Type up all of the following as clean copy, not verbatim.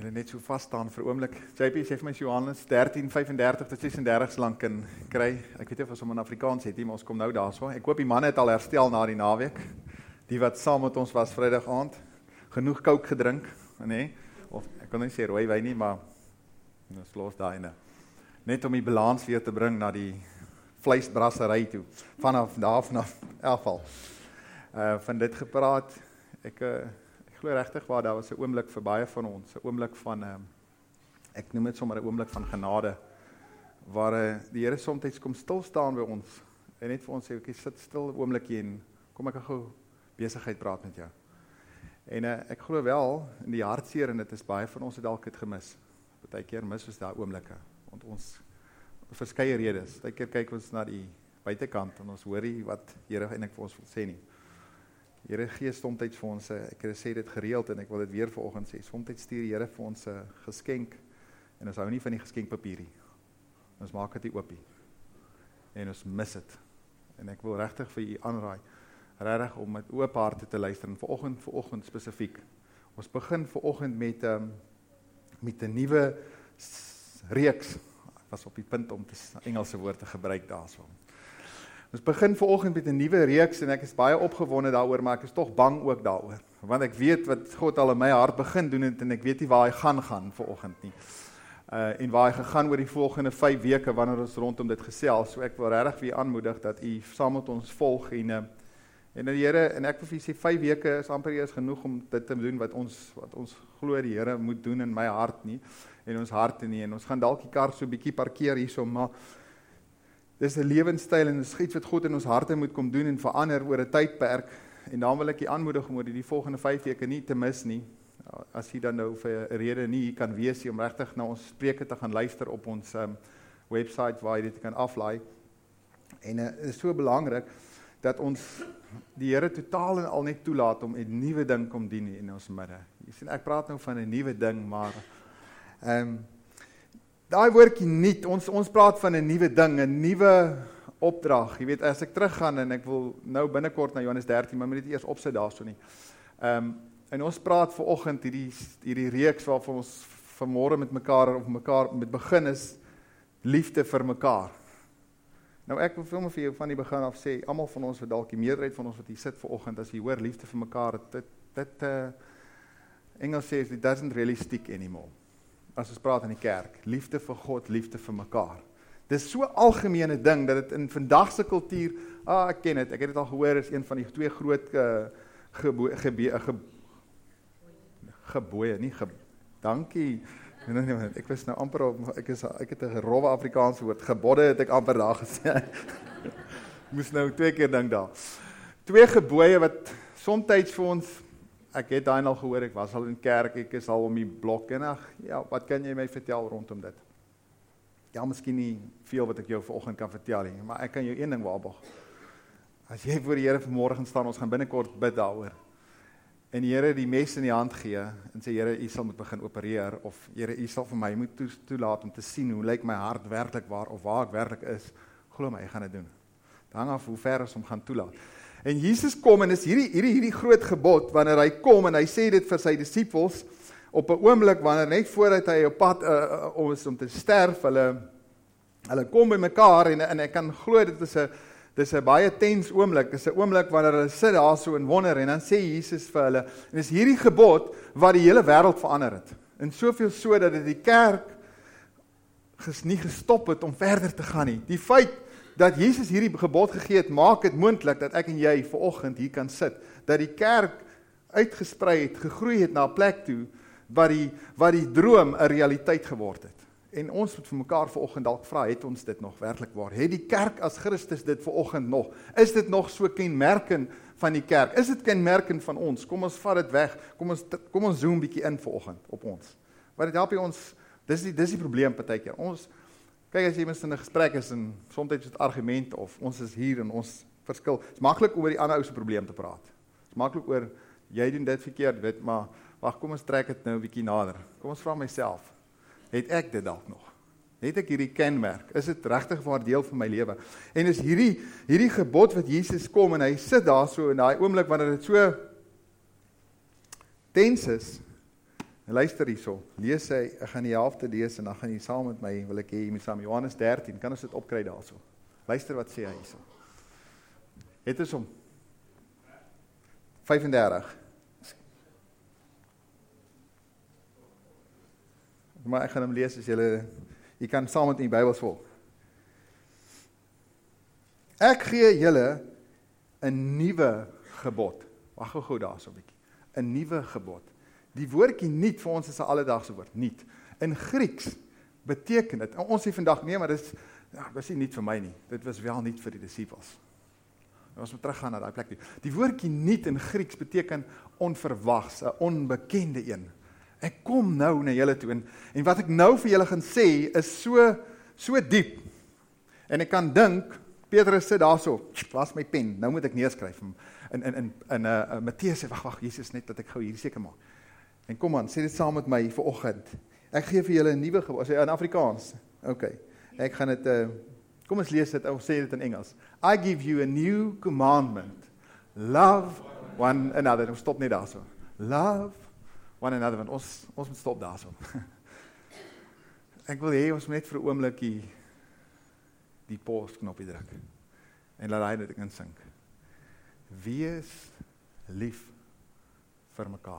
Hulle net so vas staan vir 'n oomblik. JP sê vir my Johannes 13:35 tot 36 lank kan kry. Ek weet nie of ons hom in Afrikaans het nie, maar ons kom nou daarso. Ek hoop die manne het al herstel na die naweek. Die wat saam met ons was Vrydag aand, genoeg Coke gedrink, nê? Of ek kan nie sê rooi wyn nie, maar ons los daai ene. Net om die balans weer te bring na die vleisbrassery toe. Vanaf elk geval. Van dit gepraat, ek glo regtig waar daar was 'n oomblik vir baie van ons, 'n oomblik van ek noem dit sommer 'n oomblik van genade, waar die Here soms kom stil staan by ons en net vir ons sê, "Oké, sit stil 'n oomblikie en kom ek gou besigheid praat met jou." En ek glo wel in die hartseer en dit is baie van ons het dalk dit gemis. Partykeer mis ons daai oomblikke, want ons verskeie redes. Partykeer kyk ons na die buitekant en ons hoor nie wat Here eintlik vir ons wil sê nie. Here gee soms vir ons, ek sê dit gereeld en ek wil dit weer vanoggend sê, soms stuur die Here vir ons 'n geskenk en ons hou nie van die geskenkpapier nie. Ons maak dit nie oop nie. En ons mis dit. En ek wil regtig vir u aanraai, regtig om met oop harte te luister en vanoggend spesifiek. Ons begin vanoggend met 'n nuwe reeks. Ek was op die punt om 'n Engelse woord te gebruik daarso. Ons begin vanoggend met 'n nuwe reeks en ek is baie opgewonde daaroor, maar ek is tog bang ook daaroor. Want ek weet wat God al in my hart begin doen het en ek weet nie waar hy gaan vanoggend nie. En waar hy gegaan oor die volgende 5 weke wanneer ons rondom dit gesels. So ek wil regtig vir u aanmoedig dat u saam met ons volg en die Here, en ek wil vir u sê 5 weke is amper eers genoeg om dit te doen wat ons glo die Here moet doen in my hart nie en ons harte nie. En ons gaan dalk die kar so 'n bietjie parkeer hierso, maar dis 'n lewenstyl en dis iets wat God in ons harte moet kom doen en verander oor 'n tydperk. En dan wil ek u aanmoedig om oor die volgende 5 weke nie te mis nie. As jy dan nou vir 'n rede nie kan wees nie om regtig na ons preke te gaan luister op ons website waar jy dit kan aflaai. En dit is so belangrik dat ons die Here totaal en al net toelaat om 'n nuwe ding kom dien in ons midde. Jy sien, ek praat nou van 'n nuwe ding, maar daai woordjie nuut, ons praat van 'n nuwe ding, 'n nuwe opdrag. Jy weet, as ek teruggaan en ek wil nou binnekort na Johannes 13, maar moet dit eers opsit daarso nie. En ons praat vanoggend hierdie reeks waarvan ons vanmôre met mekaar met begin is liefde vir mekaar. Nou ek wil vir jou van die begin af sê, almal van ons, wat dalk die meerderheid van ons wat hier sit vanoggend, as jy hoor liefde vir mekaar, dit Engels sê, it doesn't really stick anymore. As ons praat in die kerk, liefde vir God, liefde vir mekaar. Dis so 'n algemene ding, dat dit in vandag se kultuur, ek ken dit, ek het dit al gehoor, is een van die 2 groot geboie, dankie, ek was nou amper op, ek het 'n rowwe Afrikaanse woord, gebodde het ek amper daar gesê, moes nou 2 keer dink daar. 2 gebooie wat soms vir ons, ek het daai al gehoor, ek was al in kerk, ek is al om die blok, en ja, wat kan jy my vertel rondom dit? Ja, miskien nie veel wat ek jou vanoggend kan vertel nie, maar ek kan jou een ding waarborg. As jy voor die Here vanmôre staan, ons gaan binnekort bid daaroor, en die Here die mes in die hand gee, en sê, Here, u sal moet begin opereer, of Here, u sal vir my moet toelaat om te sien, hoe lyk my hart werklik waar, of waar ek werklik is, glo my, ek gaan dit doen. Dit hang af hoe ver ons hom gaan toelaat. En Jesus kom, en is hierdie groot gebod, wanneer hy kom, en hy sê dit vir sy disippels, op 'n oomblik, wanneer net voordat hy op pad is om te sterf, hulle kom by mekaar, en ek kan glo, dis 'n baie tens oomblik, dis 'n oomblik wanneer hulle sit daar so en wonder, en dan sê Jesus vir hulle, en dis hierdie gebod, wat die hele wêreld verander het, en soveel so, dat dit die kerk nie gestop het om verder te gaan nie. Die feit dat Jesus hierdie gebod gegee het, maak dit moontlik dat ek en jy vanoggend hier kan sit, dat die kerk uitgesprei het, gegroei het na 'n plek toe, waar die droom 'n realiteit geword het. En ons moet vir mekaar vanoggend dalk vra, het ons dit nog werklik waar? Het die kerk as Christus dit vanoggend nog? Is dit nog so kenmerkend van die kerk? Is dit kenmerkend van ons? Kom ons vat dit weg, kom ons zoom bietjie in vanoggend op ons. Want dit help ons, dis die probleem partykeer. Kyk, as jy mens in 'n gesprek is, en soms is dit argument, of ons is hier, en ons verskil, is maklik oor die ander ou se probleem te praat. Is maklik oor, jy doen dit verkeerd, weet, maar, wag, kom ons trek dit nou 'n bietjie nader. Kom ons vra myself, het ek dit dalk nog? Het ek hierdie kenmerk? Is dit regtig waar deel van my lewe? En is hierdie gebod wat Jesus kom, en hy sit daar so, in daai oomblik, wanneer dit so tens is, En luister hierso, lees hy, ek gaan die helfte lees, en dan gaan jy saam met my, wil ek hê, met saam Johannes 13, kan ons dit opkry daarso. Luister wat sê hy hierso. Het is om 35. Maar ek gaan hom lees as jy kan saam met die Bybels volg. Ek gee julle 'n nuwe gebod. Wag gou daar so 'n bietjie. 'n Nuwe gebod. Die woordjie nuut vir ons is 'n alledaagse woord, nuut. In Grieks beteken dit, ons sê vandag, nee, maar dis nie nuut vir my nie. Dit was wel nuut vir die disippels. Ons moet teruggaan na daai plek toe. Die woordjie nuut in Grieks beteken onverwags, 'n onbekende een. Ek kom nou na julle toe, en wat ek nou vir julle gaan sê, is so diep. En ek kan dink, Petrus sit daarso, was my pen, nou moet ek neerskryf. In Matteus sê, wag, Jesus, net dat ek gou hier seker maak. En kom aan, sê dit saam met my vanoggend. Ek gee vir julle 'n nuwe gebod, in Afrikaans. Okay. Ek gaan dit, kom ons lees dit, ons sê dit in Engels. I give you a new commandment. Love one another. Ons stop net daarso. Love one another, want ons moet stop daarso. Ek wil hê, ons moet net vir 'n oomblik die pause knoppie druk. En laat hy dit insink. Wees lief vir mekaar.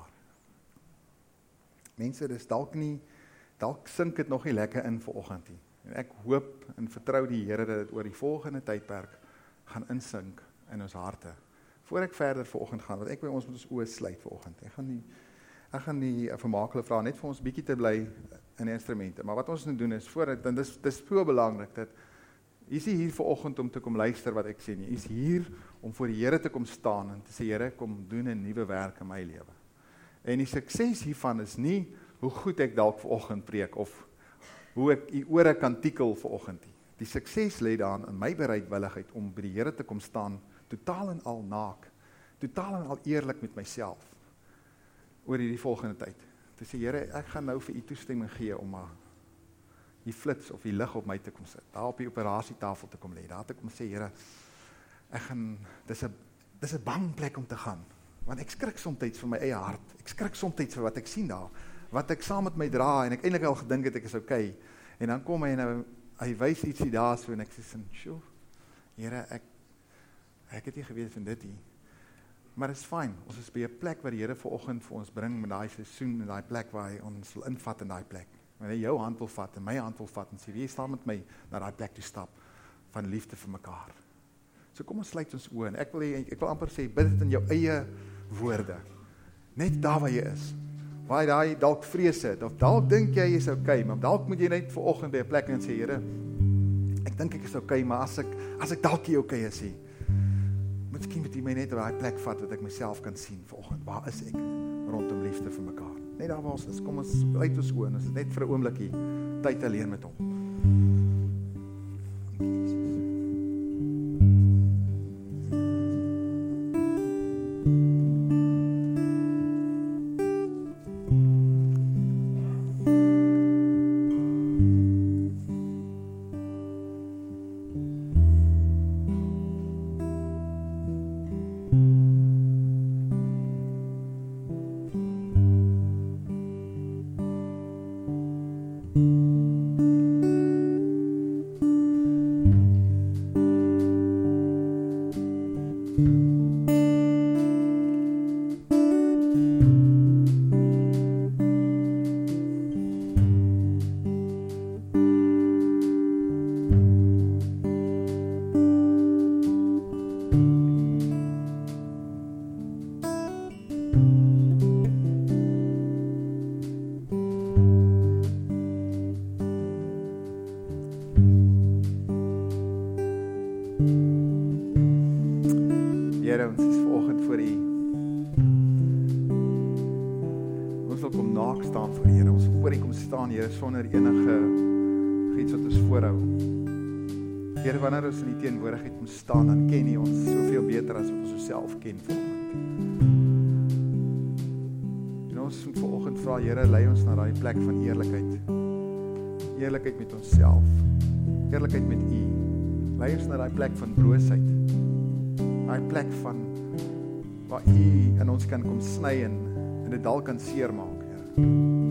Mense, dis dalk sink dit nog nie lekker in vanoggend nie. En ek hoop en vertrou die Here dat dit oor die volgende tydperk gaan insink in ons harte. Voor ek verder vanoggend gaan, want ek wil ons moet ons oë sluit vanoggend. Ek gaan nie vermaaklik vra net vir ons bietjie te bly in die instrumente. Maar wat ons nou doen is, dis so belangrik dat jy is hier vanoggend om te kom luister wat ek sê nie. Jy is hier om voor die Here te kom staan en te sê, Here, kom doen 'n nuwe werk in my lewe. En die sukses hiervan is nie hoe goed ek dalk vanoggend preek of hoe ek die ore kan tikkel vanoggend nie. Die sukses lê daarin in my bereidwilligheid om by die Here te kom staan, totaal en al naak, totaal en al eerlik met myself oor hierdie volgende tyd. Te sê, Here, ek gaan nou vir u toestemming gee om die flits of die lig op my te kom sit, daar op die operasietafel te kom lê, daar te kom sê, Here, dis 'n bang plek om te gaan, want ek skrik soms vir my eie hart, ek skrik soms vir wat ek sien daar, wat ek saam met my dra, en ek eintlik al gedink het ek is okay, en dan kom hy en hy wys ietsie daar so, en ek sê, sjoe, Here, ek het nie geweet van dit nie, maar dit is fyn, ons is by 'n plek waar die Here vanoggend vir ons bring met daai seisoen, en daai plek waar hy ons wil invat in daai plek, wanneer hy jou hand wil vat, en my hand wil vat, en sê, wie staan met my na daai plek toe stap, van liefde vir mekaar. So kom ons sluit ons oë, en ek wil amper sê, bid dit in jou eie woorde, net daar waar jy is, waar jy daai dalk vrees het, of dalk dink jy is okay, maar dalk moet jy net vanoggend by 'n plek en sê, Here, ek dink ek is okay, maar as ek dalk nie okay is, miskien moet jy my net op daai plek vat, dat ek myself kan sien vanoggend, waar is ek, rondom liefde vir mekaar. Net daar waar ons is, kom ons uit ons oë, en ons is net vir 'n oombliekie, tyd alleen met hom. Here, ons is vanoggend voor U. Ons wil kom naak staan voor U, Here. Ons wil voor U kom staan, Here, sonder enige iets wat ons voorhou. Here, wanneer ons in U teenwoordigheid kom staan, dan ken U ons soveel beter as wat ons osself ken vanoggend. En ons moet vanoggend vra, Here, lei ons na daai plek van eerlikheid. Eerlikheid met onsself. Eerlikheid met U. Lei ons na daai plek van broosheid. Daai plek van waar U in ons kan kom sny en dit dalk kan seermaak, Here.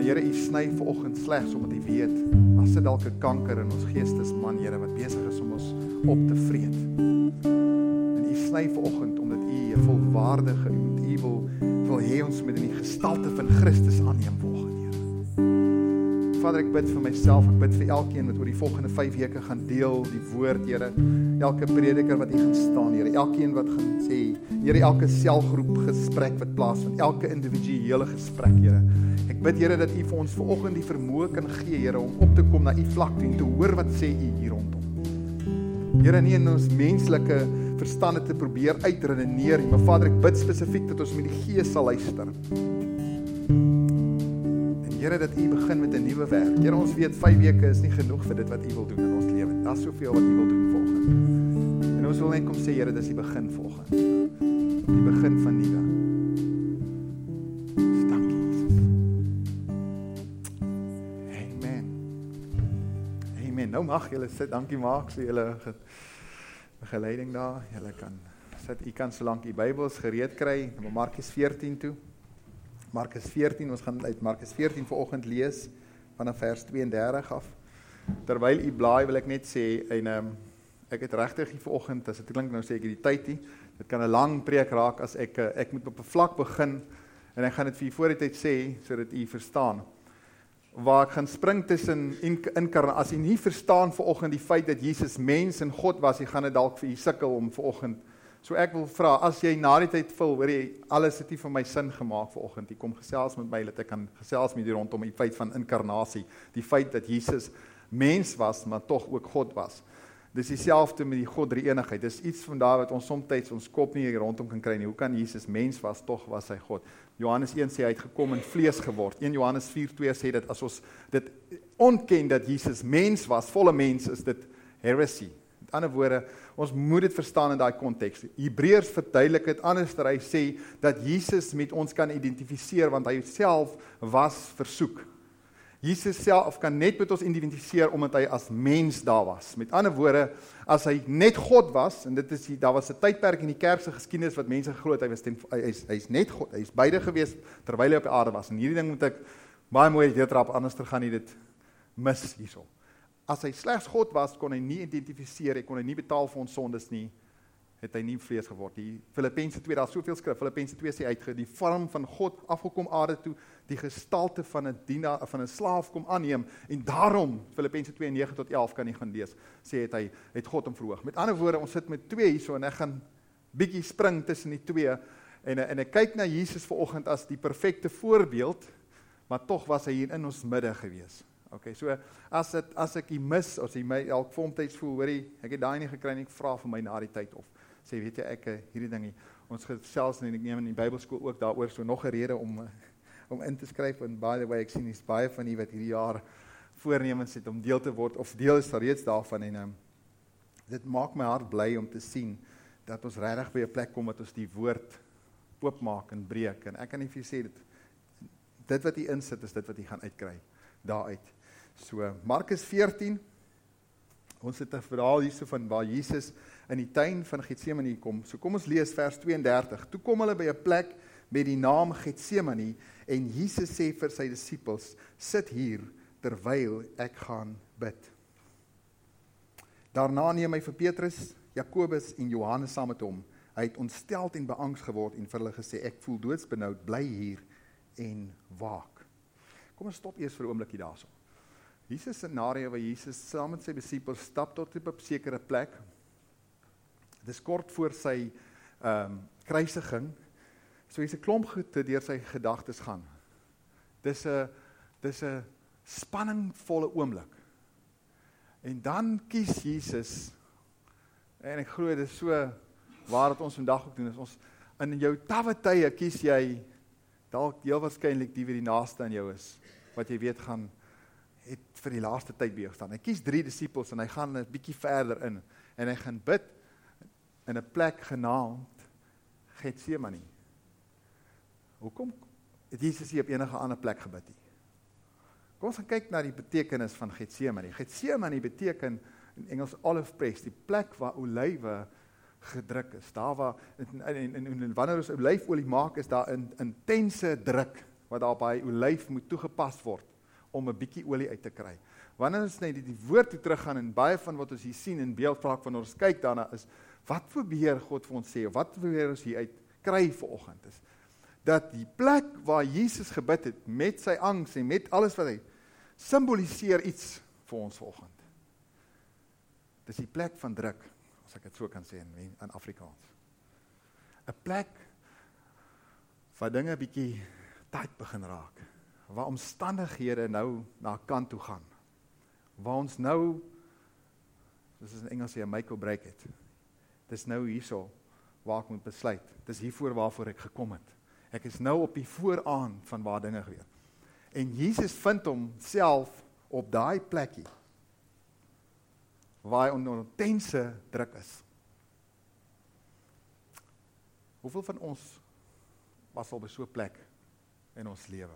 Here, U sny vanoggend slegs omdat U weet, as dit dalk 'n kanker in ons geestesman, Here, wat besig is om ons op te vreet. En U sny vanoggend omdat U 'n volwaardige, U wil hê ons moet in die gestalte van Christus aanneem volgende, Here. Vader, ek bid vir myself, ek bid vir elkeen wat oor die volgende 5 weke gaan deel die woord, Here. Elke prediker wat hier gaan staan, Here, elkeen wat gaan sê, Here, elke selgroep gesprek wat plaasvind, elke individuele gesprek, Here. Ek bid, Here, dat U vir ons vanoggend die vermoë kan gee, Here, om op te kom na U vlak toe en te hoor wat sê U hier rondom. Here, nie in ons menslike verstande te probeer uitredeneer nie, maar Vader, ek bid spesifiek dat ons met die Gees sal luister. En Here, dat U begin met 'n nuwe werk. Here, ons weet 5 weke is nie genoeg vir dit wat U wil doen in ons lewe. Daar's soveel wat U wil doen volgende. En ons wil net kom sê, Here, dis die begin volgende. Die begin van nuwe. Dus dankie, Jesus. Amen. Nou mag julle sit. Dankie Maak vir julle begeleiding daar. Julle kan sit. U kan solank u Bybels gereed kry na Markus 14 toe. Markus 14, ons gaan uit Markus 14 vanoggend lees vanaf vers 32 af. Terwyl u blaai wil ek net sê en ek het regtig hier vanoggend, as dit klink nou sê ek die tyd nie. Dit kan 'n lang preek raak as ek moet op 'n vlak begin en ek gaan dit vir u voor die tyd sê sodat u verstaan. Waar ek gaan spring tussen inkarnasie. As u nie verstaan vanoggend die feit dat Jesus mens en God was, jy gaan dit dalk vir u sukkel om vanoggend. So ek wil vra, as jy na die tyd vul, hoor jy, alles het nie vir my sin gemaak vanoggend. Jy kom gesels met my, dat ek kan gesels met u rondom die feit van inkarnasie. Die feit dat Jesus mens was, maar tog ook God was. Dis dieselfde met die God drie-eenigheid. Dis iets van daar wat ons soms ons kop nie rondom kan kry nie. Hoe kan Jesus mens was, tog was hy God? Johannes 1 sê hy het gekom en vlees geword. 1 Johannes 4:2 sê dat as ons dit ontken dat Jesus mens was, volle mens, is dit heresy. Met ander woorde, ons moet dit verstaan in daai konteks. Hebreërs verduidelik dit anders, dat hy sê dat Jesus met ons kan identifiseer, want hy self was versoek. Jesus self kan net met ons identifiseer, omdat hy as mens daar was. Met ander woorde, as hy net God was, en dit is, daar was 'n tydperk in die kerk se geskiedenis, wat mense geglo het, hy is net God, hy is beide gewees, terwyl hy op die aarde was. En hierdie ding moet ek baie mooi deurtrap, anders gaan hy dit mis hierso. As hy slegs God was, kon hy nie identifiseer, hy kon hy nie betaal vir ons sondes nie, het hy nie vlees geword. Die Filippense 2, daar is soveel skrif, Filippense 2 sê uit, die vorm van God afgekom aarde toe, die gestalte van 'n dienaar, van 'n slaaf kom aanneem, en daarom, Filippense 2, 9-11 kan jy gaan lees, sê het God hom verhoog. Met ander woorde, ons sit met 2 hierso, en ek gaan bietjie spring tussen die 2, en ek kyk na Jesus vanoggend as die perfekte voorbeeld, maar tog was hy hier in ons midde gewees. Okay, so as ek jy mis, as jy my elk vormtyds voel, hoorie, ek het daai nie gekry nie, ek vra vir my na die tyd of sê, weet jy, ek hierdie ding, ons gesels en ek neem in die Bybelskool ook daaroor, so nog 'n rede om in te skryf, en by the way, ek sien is baie van die wat hierdie jaar voornemens het om deel te word, of deel is reeds daarvan, en dit maak my hart bly om te sien, dat ons regtig by 'n plek kom, dat ons die woord oopmaak en breek, en ek kan nie vir jy sê, dit wat jy insit, is dit wat jy gaan uitkry, daaruit. So, Markus 14, ons het 'n verhaal hierso van waar Jesus in die tuin van Getsemane kom. So kom ons lees vers 32. Toe kom hulle by 'n plek met die naam Getsemane en Jesus sê vir sy disippels, sit hier terwyl ek gaan bid. Daarna neem hy vir Petrus, Jakobus en Johannes saam met hom. Hy het ontsteld en beangs geword en vir hulle gesê, ek voel doodsbenoud, bly hier en waak. Kom ons stop eers vir 'n oombliekie daarso. Jesus scenario waar Jesus saam met sy disippels stap tot op 'n sekere plek. Dit is kort voor sy kruisiging. So hy's 'n klomp goed deur sy gedagtes gaan. Dis 'n spanningvolle oomblik. En dan kies Jesus, en ek glo dit is so waar dat ons vandag ook doen, is ons in jou tawwe tye kies jy dalk heel waarskynlik die wie die naaste aan jou is, wat jy weet het vir die laaste tyd by jou staan. Hy kies 3 disippels en hy gaan 'n bietjie verder in, en hy gaan bid in 'n plek genaamd Getsemane. Hoekom het Jesus nie op enige ander plek gebid nie? Kom ons gaan kyk na die betekenis van Getsemane. Getsemane beteken in Engels olive press, die plek waar olywe gedruk is. Daar waar, en wanneer ons olyfolie maak, is daar 'n intense druk wat daar by olyf moet toegepas word, om 'n bietjie olie uit te kry. Wanneer ons net die woord toe teruggaan, en baie van wat ons hier sien in beeldspraak, wanneer ons kyk daarna, is, wat probeer God vir ons sê, of wat probeer ons hier uit kry vanoggend, is, dat die plek waar Jesus gebid het, met sy angs en met alles wat hy, symboliseer iets vir ons vanoggend. Dis die plek van druk, as ek dit so kan sê in Afrikaans. 'n plek waar dinge bietjie tight begin raak, waar omstandighede nou na kant toe gaan, waar ons nou, soos in Engels sê, make or break it. Dis nou hierso waar ek moet besluit. Dis hiervoor waarvoor ek gekom het. Ek is nou op die vooraan van waar dinge gebeur. En Jesus vind homself op daai plekkie, waar hy onder intense druk is. Hoeveel van ons was al by so 'n plek in ons lewe?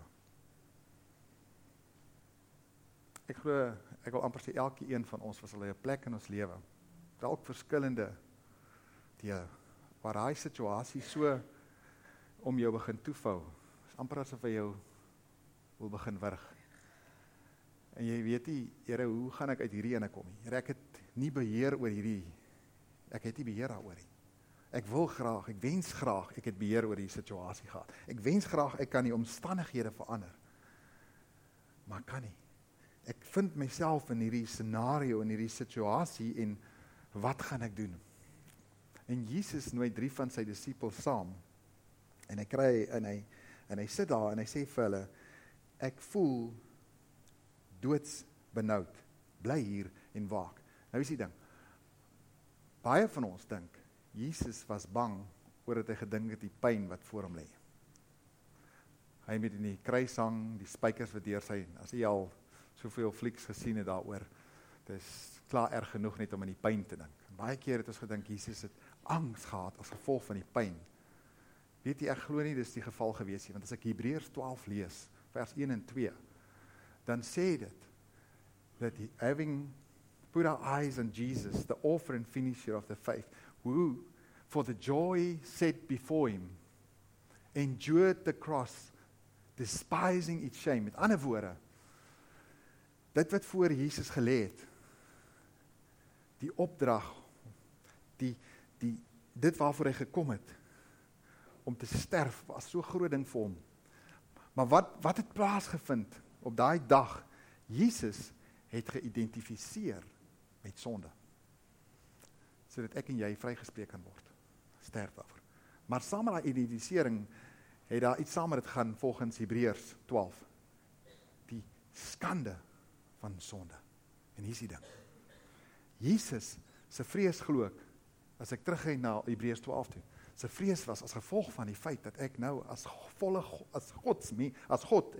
Ek glo, ek wil amper sê, elke een van ons was al 'n plek in ons lewe, dalk verskillende dele, waar daai situasie so om jou begin toevou, is amper asof hy jou wil begin wurg. En jy weet nie, Here, hoe gaan ek uit hierdie ene kom nie? Here, ek het nie beheer oor hierdie, ek het nie beheer daaroor nie. Ek wil graag, ek wens graag, ek het beheer oor die situasie gehad. Ek wens graag, ek kan die omstandighede verander. Maar ek kan nie. Ek vind myself in hierdie scenario, in hierdie situasie, en wat gaan ek doen? En Jesus nooi 3 van sy disippels saam, en hy kry, en hy sit daar, en hy sê vir hulle, ek voel doodsbenoud, bly hier en waak. Nou is die ding, baie van ons dink, Jesus was bang, oor dat hy gedink het die pyn wat voor hom lê. Hy met in die kruishang, die spykers wat deur sy, as hy al soveel flieks gesien het daaroor, dit is klaar erg genoeg net om aan die pyn te dink. En baie keer het ons gedink, Jesus het angs gehad as gevolg van die pyn. Weet jy, ek glo nie, dis die geval gewees nie, want as ek Hebreërs 12 lees, vers 1 en 2, dan sê dit, that having put our eyes on Jesus, the author and finisher of the faith, who, for the joy set before him, endured the cross, despising its shame. Met ander woorde, dit wat voor Jesus gelê het, die opdrag, dit waarvoor hy gekom het, om te sterf, was so groot ding vir hom. Maar wat het plaasgevind op daai dag? Jesus het geïdentifiseer met sonde, sodat ek en jy vrygespreek kan word. Sterf daarvoor. Maar saam met daai identifisering, het daar iets saam met dit gaan, volgens Hebreërs 12. Die skande van sonde. En hier is die ding. Jesus se vrees glo ek, as ek teruggaan na Hebreërs 12 toe, sy vrees was as gevolg van die feit dat ek nou as God,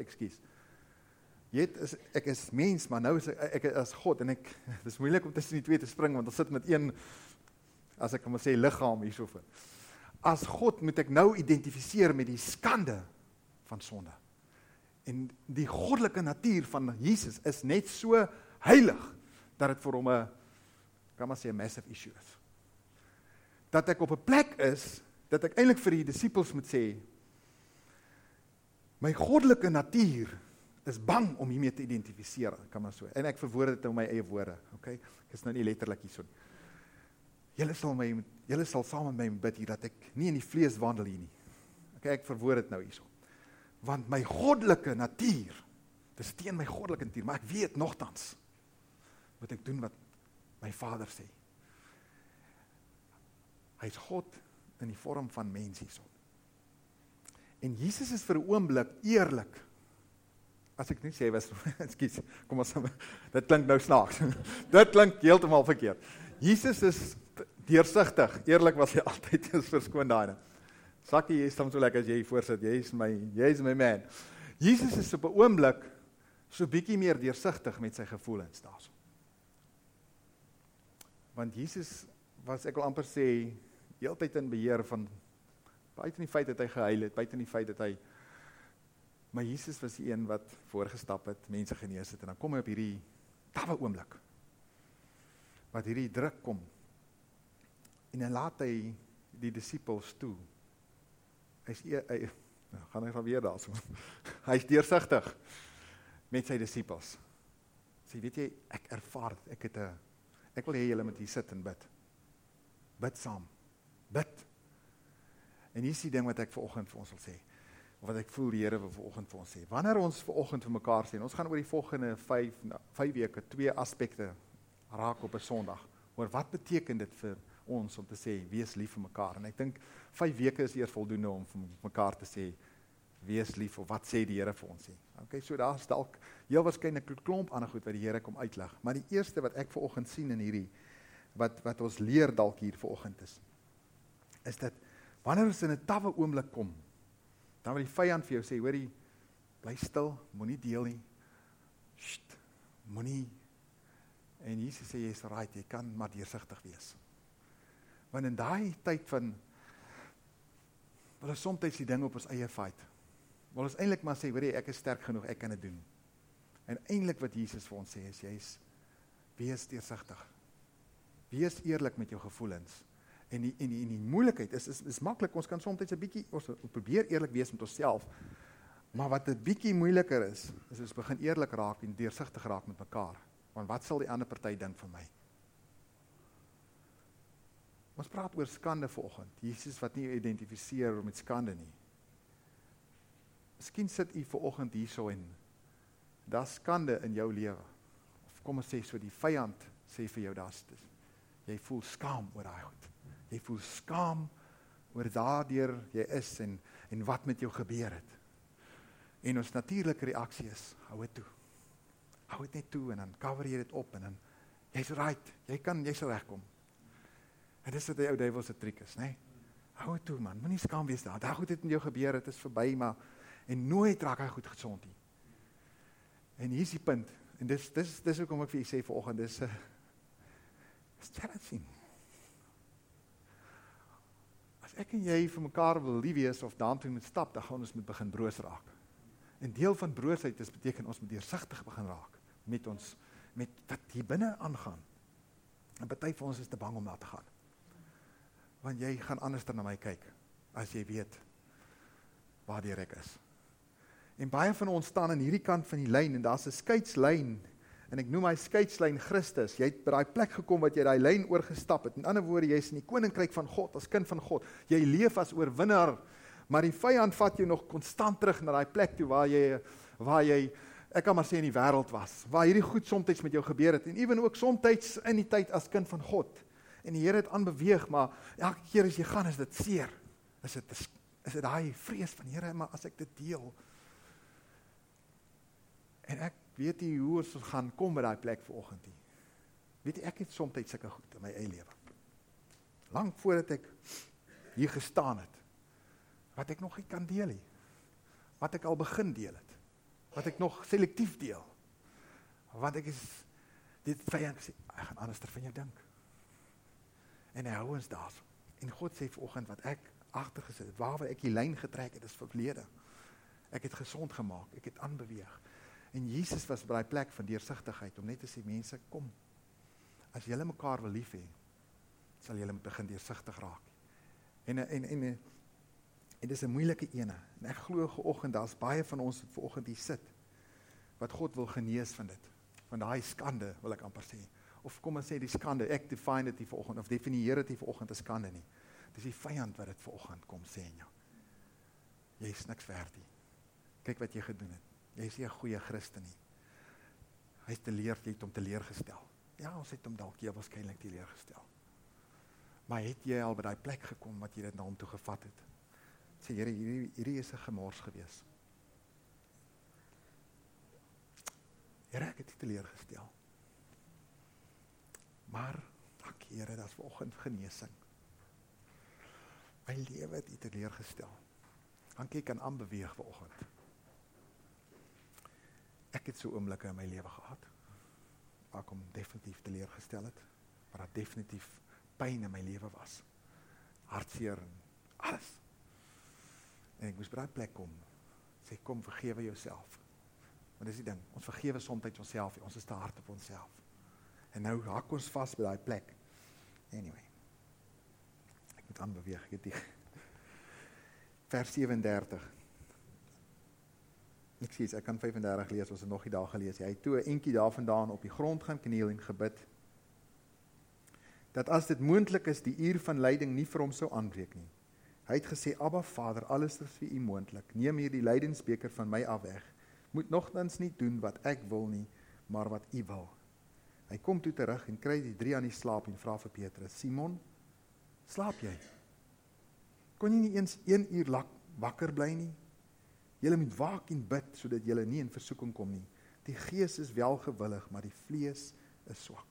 ek is mens, maar nou is ek as God, en dit is moeilik om tussen die twee te spring, want ons sit met een, as ek kan sê, liggaam hierso voor. As God moet ek nou identifiseer met die skande van sonde. En die goddelike natuur van Jesus is net so heilig, dat het vir hom 'n massive issue is. Dat ek op 'n plek is, dat ek eintlik vir die disippels moet sê, my goddelike natuur is bang om hiermee te identifiseer, kan maar so. En ek verwoord dit in my eie woorde, okay? Ek is nou nie letterlik hierso. Julle sal saam met my bid hier, dat ek nie in die vlees wandel hier nie. Okay, ek verwoord dit nou hierso. Want my goddelike natuur, dis teen my goddelike natuur, maar ek weet nogtans, moet ek doen wat my Vader sê. Hy is God in die vorm van mens hierso. En Jesus is vir 'n oomblik eerlik. As ek nie sê was, ekskuus, kom ons, dit klink nou snaaks. Dit klink heeltemal verkeerd. Jesus is deursigtig, eerlik was hy altyd, is verskoon daarin. Sakkie, jy staan so lekker as jy hier voorsit, jy is my man. Jesus is op 'n oomblik so bietjie meer deursigtig met sy gevoelens daarso. Want Jesus was, ek wil amper sê, heeltyd in beheer van, buiten die feit dat hy gehuil het, buiten die feit dat hy, maar Jesus was die een wat voorgestap het, mense genees het, en dan kom hy op hierdie tawwe oomblik, wat hierdie druk kom, en dan laat hy die disippels toe. Gaan hy gaan weer daar so. Hy is deursigtig met sy disippels. Sê, weet jy, ek ervaar dit, ek wil hê julle moet hier sit en bid. Bid saam. Bid. En hier is die ding wat ek vanoggend vir ons wil sê, of wat ek voel die Here wil vanoggend vir ons sê. Wanneer ons vanoggend vir mekaar sê, ons gaan oor die volgende 5 weke, 2 aspekte raak op 'n Sondag, oor wat beteken dit vir ons om te sê, wees lief vir mekaar. En ek dink 5 weke is eers voldoende om vir mekaar te sê, wees lief, of wat sê die Here vir ons sê. Okay, so daar is dalk heel waarskynlik 'n klomp ander goed wat die Here kom uitlig. Maar die eerste wat ek vanoggend sien in hierdie, wat ons leer dalk hier vanoggend is dat wanneer ons in 'n tawwe oomblik kom, dan wil die vyand vir jou sê, hoorie, bly stil, moenie deel nie, sst, moenie, en Jesus sê, jy's right, jy kan maar deursigtig wees. Want in daai tyd van, wil ons soms die ding op ons eie fight, wil ons eintlik maar sê, hoorie, ek is sterk genoeg, ek kan dit doen. En eintlik wat Jesus vir ons sê is, wees deursigtig. Wees eerlik met jou gevoelens. En die moeilikheid is maklik, ons kan soms 'n bietjie, ons probeer eerlik wees met onsself, maar wat 'n bietjie moeiliker is ons begin eerlik raak en deursigtig raak met mekaar. Want wat sal die ander party dink van my? Ons praat oor skande vanoggend. Jesus wat nie identifiseer met skande nie. Miskien sit u vanoggend hierso en daar's skande in jou lewe. Of kom ons sê so, die vyand sê vir jou, jy voel skaam oor daai goed. Jy voel skaam oor daardeur jy is en wat met jou gebeur het. En ons natuurlike reaksie is, hou dit toe. Hou dit net toe en dan cover jy dit op en dan, jy's right, jy sal regkom. En dis wat die ou duiwelse triek is, né? Hou dit toe man, moenie skaam wees daar. Daar goed het met jou gebeur, dit is verby, maar en nooit raak hy goed gesond nie. En hier is die punt, en dis hoekom ek vir julle sê vanoggend, dis challenging. As ek en jy vir mekaar wil lief wees of daartoe moet stap, dan gaan ons moet begin broos raak. En deel van broosheid beteken ons moet deursigtig begin raak met wat hier binne aangaan. En party van ons is te bang om daar te gaan. Want jy gaan anders na my kyk as jy weet waardeur ek is. En baie van ons staan aan hierdie kant van die lyn en daar's 'n skeidslyn en ek noem hy skeidslyn Christus. Jy het by daai plek gekom wat jy daai lyn oorgestap het. In ander woorde, jy's in die koninkryk van God, as kind van God. Jy leef as oorwinnaar, maar die vyand vat jou nog konstant terug na daai plek toe waar jy, ek kan maar sê in die wêreld was, waar hierdie goed soms met jou gebeur het en ewen ook soms in die tyd as kind van God. En die Here het aanbeweeg, maar elke keer as jy gaan, is dit seer. Is dit daai vrees van Here, maar as ek dit deel. En ek weet nie hoe ons gaan kom by daai plek vanoggend nie. Weet jy, ek het soms sulke goed in my eie lewe. Lank voordat ek hier gestaan het, wat ek nog nie kan deel nie. Wat ek al begin deel het. Wat ek nog selektief deel. Want ek is, dit vyand sê, ek gaan anders van jou dink. En hy hou ons daar. En God sê vanoggend wat ek agtergesit het, waar ek die lyn getrek het, is verlede. Ek het gesond gemaak, ek het aanbeweeg. En Jesus was by die plek van deursigtigheid, om net te sê, mense, kom, as julle mekaar wil lief hê, sal julle moet begin deursigtig raak. En dis 'n moeilike ene, en ek glo vanoggend, daar's baie van ons wat vanoggend hier sit, wat God wil genees van dit, van daai skande, wil ek amper sê, of kom ons sê die skande, ek define dit hier vanoggend, of definieer dit hier vanoggend as skande nie, dis die vyand wat dit vanoggend kom sê in jou, jy is niks werd nie, kyk wat jy gedoen het, jy is nie 'n goeie Christen nie. Hy is jy het hom teleurgestel. Ja, ons het hom dalk heel waarskynlik teleurgestel. Maar het jy al by daai plek gekom wat jy dit na hom toe gevat het? Sê Here, hierdie is 'n gemors gewees. Here, ek het dit teleurgestel. Maar dankie Here, dat is vanoggend genesing. My lewe het U teleurgestel. Dankie ek kan aanbeweeg vanoggend. Ek het so oomblikke in my lewe gehad, waar ek hom definitief teleurgestel het, waar daar definitief pyn in my lewe was, hartseer en alles. En ek moes by daai plek kom, sê kom vergewe jouself. Want dis die ding, ons vergewe soms onsself, ons is te hard op onsself. En nou hak ons vas by daai plek. Anyway, ek moet aanbeweeg, ek het die vers 37, Excuse, ek kan 35 lees, ons het nog die dag gelees. Hy het toe 'n entjie daar vandaan op die grond gaan kniel en gebid, dat as dit moontlik is, die uur van lyding nie vir hom sou aanbreek nie. Hy het gesê, Abba Vader, alles is vir u moontlik. Neem hier die lydingsbeker van my af weg. Moet nogtans nie doen wat ek wil nie, maar wat u wil. Hy kom toe terug en kry die 3 aan die slaap en vra vir Petrus, Simon, slaap jy? Kon jy nie eens 1 uur wakker bly nie? Julle moet waak en bid, sodat julle nie in versoeking kom nie. Die gees is wel gewillig, maar die vlees is swak.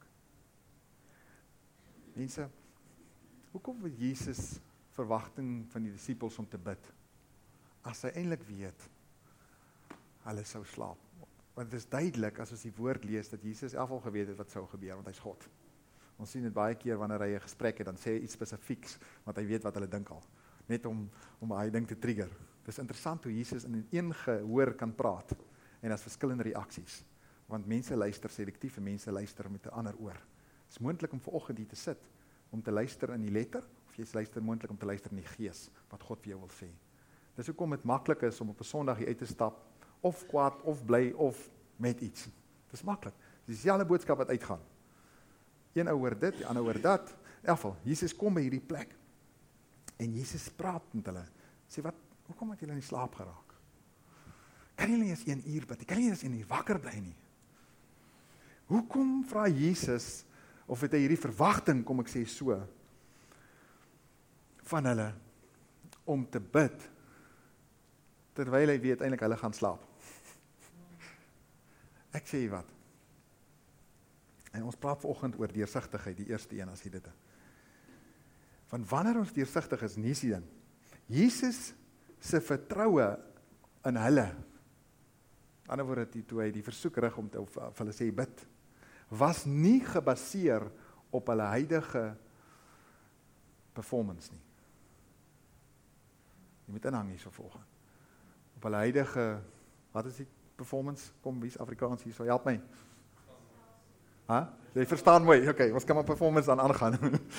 Mense, hoekom wil Jesus verwagting van die disippels om te bid? As hy eintlik weet, hulle sou slaap. Want het is duidelik, as ons die woord lees, dat Jesus al geweet het wat sou gebeur, want hy is God. Ons sien dit baie keer, wanneer hy 'n gesprek het, dan sê hy iets spesifieks, want hy weet wat hulle dink al. Net om hy ding te trigger. Het is interessant hoe Jesus in een gehoor kan praat, en as verskillende reaksies. Want mense luister selektief, en mense luister met 'n ander oor. Het is moontlik om vanoggend hier te sit, om te luister in die letter, of jy luister moontlik om te luister in die gees, wat God vir jou wil sê. Dis hoekom dit maklik is om op 'n Sondag hier uit te stap, of kwaad, of bly, of met iets. Dis maklik. Dis dieselfde boodskap wat uitgaan. Een ou hoor dit, die ander hoor dat. In elk geval, Jesus kom by hierdie plek, en Jesus praat met hulle, sê, hoekom het julle in die slaap geraak? Kan julle nie eens 1 uur bid, kan julle nie eens 1 uur wakker bly nie? Hoekom vra Jesus, of het hy hierdie verwagting, kom ek sê so, van hulle, om te bid, terwyl hy weet, eintlik hulle gaan slaap. Ek sê wat, en ons praat vanoggend oor deursigtigheid, die eerste een as jy dit. Want wanneer ons deursigtig is, nie is die ding, Jesus se vertroue in hulle, ander woorde, toe hy die versoek rig om te, of hulle sê bid, was nie gebaseer op hulle huidige performance nie. Jy moet inhang hier so volgende. Op hulle huidige, wat is die performance? Kom, wie is Afrikaans hier, so help my. Jy verstaan my, oké, ons kan maar performance dan aangaan.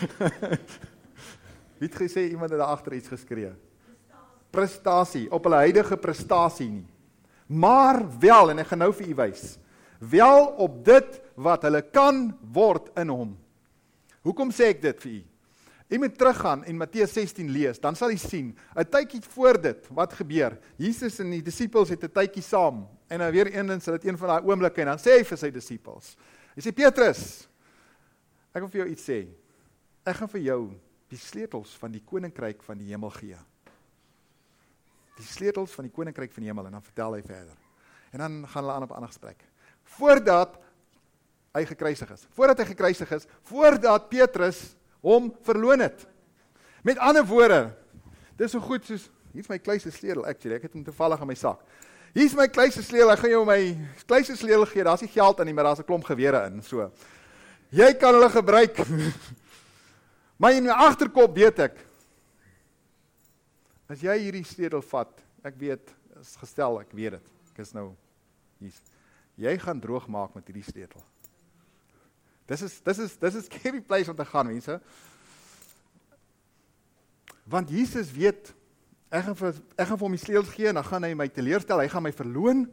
Wie het gesê, iemand het daar agter iets geskree? Prestasie, op hulle huidige prestasie nie. Maar wel, en ek gaan nou vir u wys, wel op dit wat hulle kan word in hom. Hoekom sê ek dit vir u? U moet teruggaan en Matteus 16 lees, dan sal u sien, 'n tydjie voor dit, wat gebeur? Jesus en die disippels het 'n tydjie saam, en dan weer eens, dit een van daai oomblikke, en dan sê hy vir sy disippels, hy sê, Petrus, ek wil vir jou iets sê, ek gaan vir jou die sleutels van die koninkryk van die hemel gee. Die sleutels van die koninkryk van die hemel, en dan vertel hy verder. En dan gaan hulle aan op 'n ander gesprek. Voordat hy gekruisig is, voordat Petrus hom verloon het. Met ander woorde, dit is so goed soos, hier is my kluise sleutel, actually, ek het hom toevallig in my sak. Hier is my kluise sleutel, ek gaan jou my kluise sleutel gee, daar is nie geld in nie, maar daar is 'n klomp gewere in, so. Jy kan hulle gebruik, maar in my agterkop weet ek, as jy hierdie sleutel vat, ek weet, is gestel, ek weet het, ek is nou, jy gaan droog maak met hierdie sleutel. Dis is scary place om te gaan, mense. Want Jesus weet, ek gaan vir hom die sleutels gee, en dan gaan hy my teleurstel, hy gaan my verloon,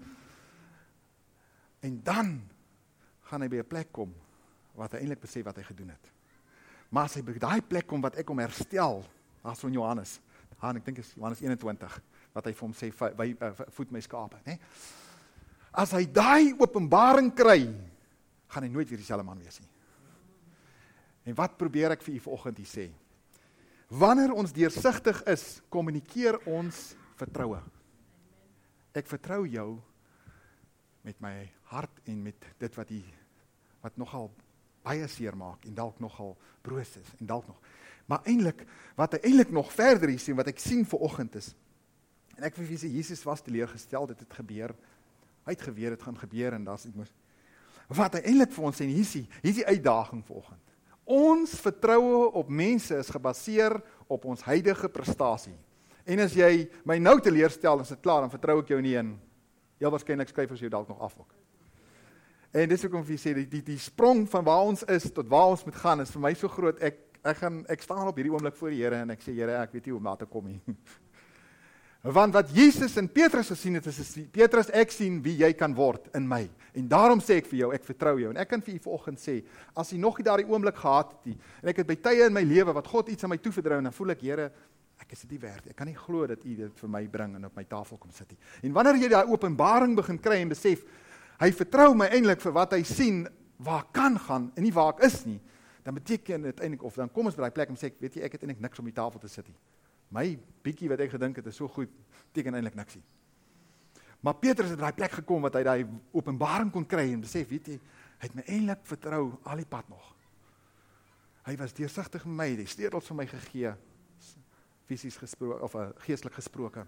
en dan gaan hy by 'n plek kom, wat hy eintlik besef wat hy gedoen het. Maar as hy by daai plek kom, wat ek hom herstel, daar so in Johannes, ek dink is Johannes 21, wat hy vir hom sê, voed my skape, né? As hy daai openbaring kry, gaan hy nooit weer dieselfde man wees nie. En wat probeer ek vir u vanoggend hier sê? Wanneer ons deursigtig is, kommunikeer ons vertroue. Ek vertrou jou met my hart en met dit wat nogal baie seer maak en dalk nogal broos is en dalk nog. Maar eintlik wat hy eintlik nog verder hier sien, wat ek sien vanoggend is, en ek wil vir sê, Jesus was teleurgestel, dit het gebeur, hy het geweet, dit gaan gebeur, en daar's wat hy eintlik vir ons sê, hier is die uitdaging vanoggend. Ons vertroue op mense is gebaseer op ons huidige prestasie. En as jy my nou teleurstel, dan is dit klaar, dan vertrou ek jou nie in. Heel waarskynlik skryf ons jou dalk nog af ook. En dis hoekom vir sê, die sprong van waar ons is tot waar ons moet gaan, is vir my so groot, ek staan op hierdie oomblik voor die Here, en ek sê, Here, ek weet nie hoe om daar te kom nie. Want wat Jesus en Petrus gesien het, is Petrus, ek sien wie jy kan word in my. En daarom sê ek vir jou, ek vertrou jou. En ek kan vir u vanoggend sê, as u nog nie daardie oomblik gehad het nie, en ek het by tye in my lewe wat God iets aan my toevertrou, en dan voel ek, Here, ek is dit nie werd. Ek kan nie glo dat u dit vir my bring en op my tafel kom sit nie. En wanneer jy daai openbaring begin kry en besef, hy vertrou my eintlik vir wat hy sien, waar ek kan gaan en nie waar ek is nie, dan beteken dit eintlik, of dan kom ons by daai plek en sê, weet jy, ek het eintlik niks om die tafel te sit nie. My bietjie wat ek gedink het is so goed, beteken eintlik niks nie. Maar Petrus het by daai plek gekom wat hy daai openbaring kon kry en besef, weet jy, hy het my eintlik vertrou al die pad nog. Hy was deursigtig met my, die sleutels vir my gegee, fisies gesproke of geestelik gesproke.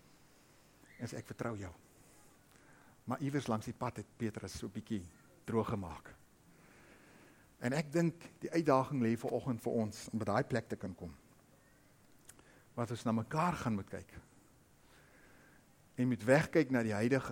En sê ek vertrou jou. Maar iewers langs die pad het Petrus so 'n bietjie droog gemaak. En ek dink die uitdaging lê vanoggend vir ons om by daai plek te kan kom. Wat ons na mekaar gaan moet kyk. En moet wegkyk na die heilige.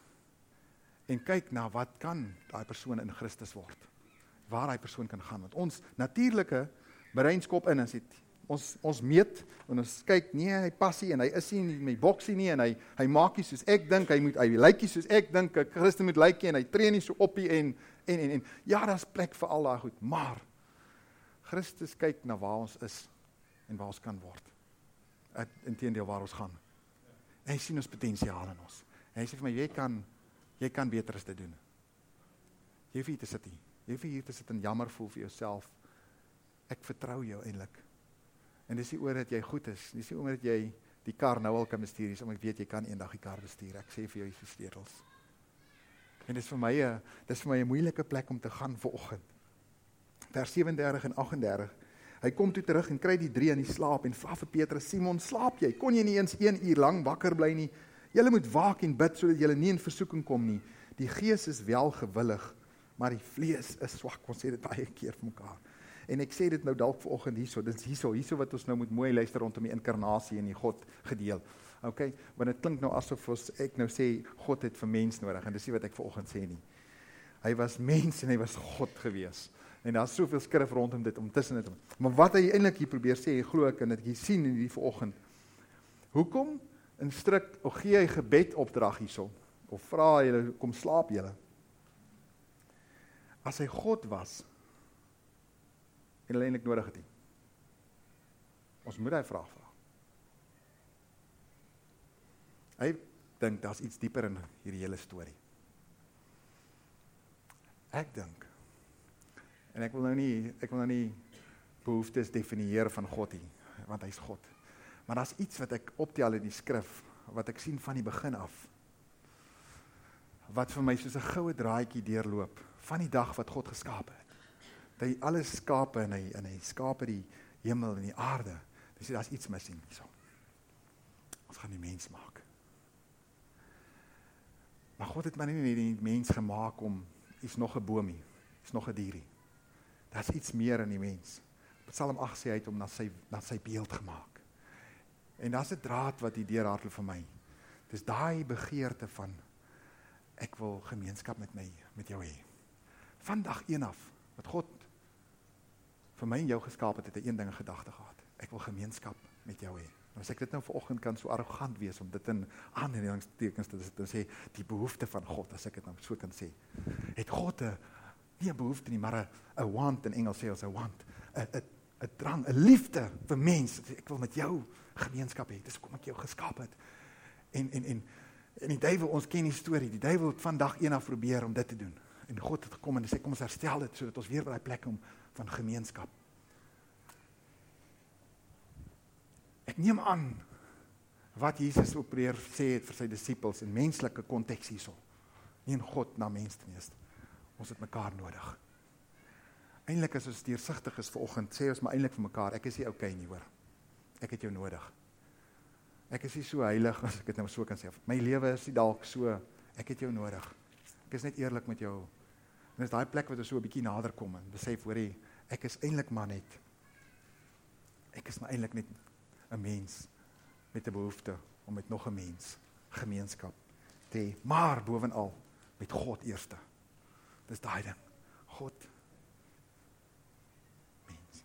En kyk na wat kan daai persoon in Christus word. Waar daai persoon kan gaan. Want ons natuurlike breinskop in is dit. Ons meet en ons kyk, nee, hy pas nie en hy is nie in my boksie nie en hy maak nie soos ek dink, hy lyk nie soos ek dink, 'n Christen moet lyk en hy tree nie so op nie en ja, daar's plek vir al daai goed, maar Christus kyk na waar ons is en waar ons kan word. Inteendeel waar ons gaan. En hy sien ons potensiaal in ons. En hy sê vir my, jy kan beter as dit doen. Jy hoef hier te sit nie. Jy hoef hier te sit en jammer voel vir jouself. Ek vertrou jou eintlik. En dis nie oor dat jy goed is, dis nie oor dat jy die kar nou al kan bestuur, dis omdat ek weet jy kan eendag die kar bestuur. Ek sê vir jou die sleutels. En dis vir my 'n moeilike plek om te gaan vanoggend. Vers 37 en 38. Hy kom toe terug en kry die 3 in die slaap en vra vir Petrus, Simon, slaap jy? Kon jy nie eens 1 uur lang wakker bly nie? Julle moet waak en bid sodat julle nie in versoeking kom nie. Die gees is wel gewillig, maar die vlees is swak. Ons sê dit baie keer vir mekaar. En ek sê dit nou dalk vanoggend hierso, dit is hierso wat ons nou moet mooi luister rondom die inkarnasie en die God gedeel. Okay, want dit klink nou asof ek nou sê God het vir mens nodig en dis nie wat ek vanoggend sê nie. Hy was mens en hy was God gewees. En daar's soveel skrif rondom dit om tussen dit. Maar wat hy eintlik hier probeer sê, glo ek en dit jy sien in hierdie vanoggend. Hoekom gee hy gebed opdrag hierso of vra julle kom slaap julle? As hy God was en hulle eintlik nodig het nie. Ons moet hy vraag vra. Hy dink daar's iets dieper in hierdie hele storie. Ek dink, en ek wil nou nie behoeftes definieer van God nie, want hy's God. Maar daar's iets wat ek optel in die skrif, wat ek sien van die begin af, wat vir my soos 'n goue draadjie deurloop, van die dag wat God geskaap het. Hy alles skape en hy skape die hemel en die aarde. Dis daar's iets missing hierso. Ons gaan die mens maak. Maar God het maar nie die mens gemaak om is nog 'n boomie, is nog 'n dierie. Daar's iets meer in die mens. Psalm 8 sê hy het hom na sy beeld gemaak. En daar's 'n draad wat hier deurhardloop vir my. Dis daai begeerte van ek wil gemeenskap met jou hê. Van dag 1 af wat God vir my en jou geskaap het, het hy een ding in gedagte gehad. Ek wil gemeenskap met jou hê. En as ek dit nou vanoggend kan so arrogant wees om dit in aanhalingstekens te sê, die behoefte van God, as ek dit nou so kan sê, het God nie 'n behoefte nie, maar 'n want, in Engels sê ons 'n want, 'n drang, 'n liefde vir mens. Ek wil met jou gemeenskap hê. Dis hoekom ek jou geskaap het. En die duiwel, ons ken die storie, die duiwel het van dag 1 af probeer om dit te doen. En God het gekom en sê, kom ons herstel dit, sodat ons weer by die plek kom van gemeenskap. Ek neem aan, wat Jesus probeer sê het vir sy disippels, in menslike konteks hierso, nie in God na mens te wees. Ons het mekaar nodig. Eintlik as ons deursigtig is vanoggend, sê ons maar eintlik vir mekaar, ek is nie okay nie hoor. Ek het jou nodig. Ek is nie so heilig, as ek dit nou so kan sê. My lewe is nie dalk so, ek het jou nodig. Ek is net eerlik met jou. En dis daai plek wat ons so 'n bietjie nader kom en besef, hoorie, ek is eintlik maar net 'n mens met 'n behoefte om met nog 'n mens gemeenskap te hê, maar bovenal met God eerste. Dis daai ding. God, mens.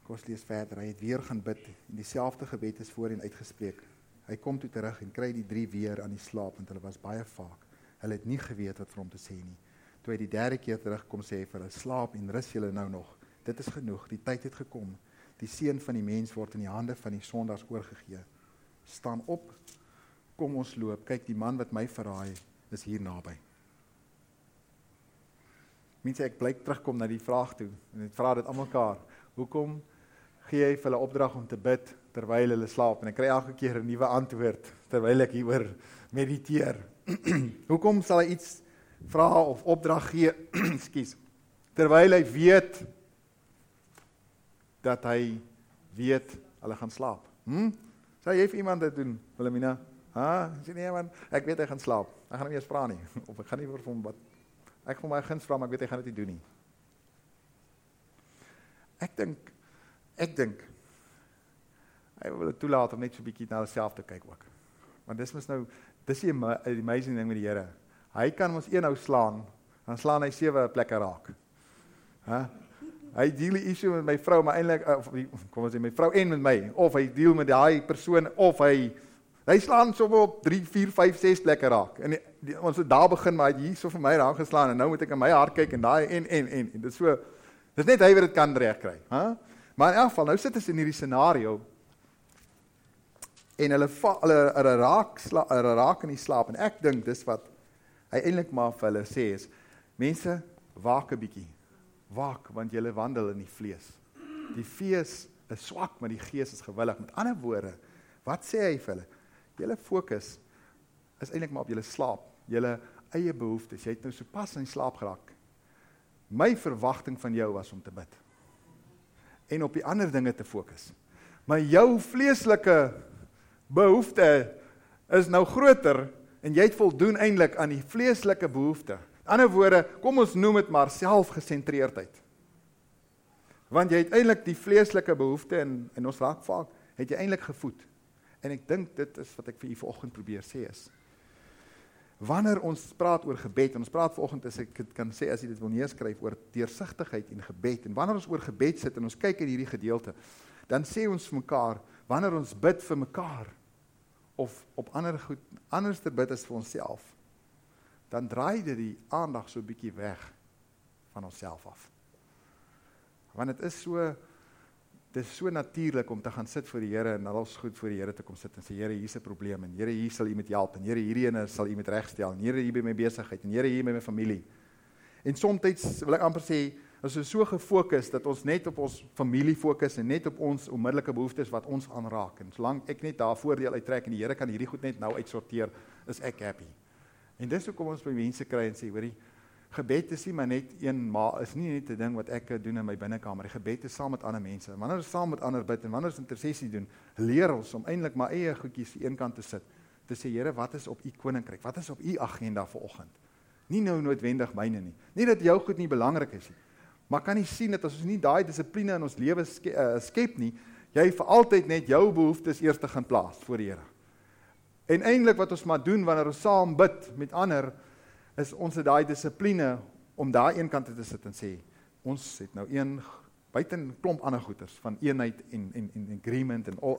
Kom ons lees verder, hy het weer gaan bid, en dieselfde gebed is voorheen uitgespreek. Hy kom toe terug en kry die 3 weer aan die slaap, want hulle was baie vaak. Hulle het nie geweet wat vir hom te sê nie. Toe hy die 3de keer terugkom, sê hy vir hulle, slaap en rus julle nou nog. Dit is genoeg, die tyd het gekom. Die seun van die mens word in die hande van die sondaars oorgegee. Staan op, kom ons loop, kyk die man wat my verraai, is hier naby. Mense, ek blyk terugkom na die vraag toe, en ek vra dit aan mekaar, hoekom gee hy vir hulle opdrag om te bid, terwyl hulle slaap, en ek kry elke keer 'n nuwe antwoord, terwyl ek hieroor mediteer. Hoekom sal hy iets vra of opdrag gee, ekskuus, terwyl hy weet, dat hy weet, hulle gaan slaap. Sal jy vir iemand dit doen, Wilhelmina? Sê nee man, ek weet hy gaan slaap, ek gaan hom eers vra nie, of ek gaan nie vir hom wat, ek gaan my guns vra, maar ek weet hy gaan dit nie doen nie. Ek dink, hy wil dit toelaat om net so 'n bietjie na homself te kyk ook. Want dis die amazing ding met die Here. Hy kan ons een hou slaan, dan slaan hy 7 plekke raak. Hy deel die issue met my vrou, maar eintlik, kom ons sê, my vrou en met my, of hy deel met daai persoon, of hy slaan so op 3, 4, 5, 6 plekke raak. En ons het daar begin, maar hy het hier so vir my raak geslaan, en nou moet ek in my hart kyk, en daai, en. Dit is net hy wat dit kan reg kry. Maar in elk geval, nou sit ons in hierdie scenario, en hulle raak in die slaap, en ek dink, dis wat hy eintlik maar vir hulle sê is, mense, waak 'n bietjie, waak, want julle wandel in die vlees. Die vlees is swak, maar die gees is gewillig. Met ander woorde, wat sê hy vir hulle? Julle fokus is eintlik maar op julle slaap, julle eie behoeftes. Jy het nou so pas in slaap geraak. My verwagting van jou was om te bid. En op die ander dinge te fokus. Maar jou vleeslike behoefte is nou groter, en jy het voldoen eintlik aan die vleeslike behoefte. In ander woorde, kom ons noem dit maar selfgesentreerdheid. Want jy het eintlik die vleeslike behoefte, en ons raak vaak, het jy eintlik gevoed. En ek dink dit is wat ek vir u vanoggend probeer sê is, wanneer ons praat oor gebed, en ons praat vanoggend, as ek dit kan sê, as jy dit wil neerskryf, oor deursigtigheid en gebed, en wanneer ons oor gebed sit, en ons kyk in hierdie gedeelte, dan sê ons vir mekaar, wanneer ons bid vir mekaar, of op anders te bid as vir onsself, dan draai dit die aandag so 'n bietjie weg van onsself af. Want dit is so natuurlik om te gaan sit voor die Here, en alles goed voor die Here te kom sit, en sê, Here, hier is 'n probleem, en Here, hier sal U met help, en Here, hierdie ene sal U met regstel, en Here, hier by my besigheid, en Here, hier by my familie. En soms wil ek amper sê, as ons so gefokus, dat ons net op ons familie fokus, en net op ons onmiddellike behoeftes wat ons aanraak, en solank ek net daar voordeel uittrek, en die Here kan hierdie goed net nou uitsorteer, is ek happy. En dis hoekom ons by mense kry en sê, hoorie, gebed is nie maar net is nie net 'n ding wat ek doen in my binnekamer, die gebed is saam met ander mense, en wanneer ons saam met ander bid, en wanneer ons intersessie doen, leer ons om eintlik maar eie goedjies aan een kant te sit, te sê, Here, wat is op U koninkryk, wat is op U agenda vanoggend? Nie nou noodwendig myne nie, nie dat jou goed nie belangrik is nie, maar kan nie sien dat as ons nie daai dissipline in ons lewe skep nie, jy vir altyd net jou behoeftes eers te gaan plaas voor die Here. En eintlik wat ons maar doen wanneer ons saam bid met ander, is ons het daai dissipline om daar een kant te sit en sê, ons het nou buiten 'n klomp ander goeders, van eenheid en agreement en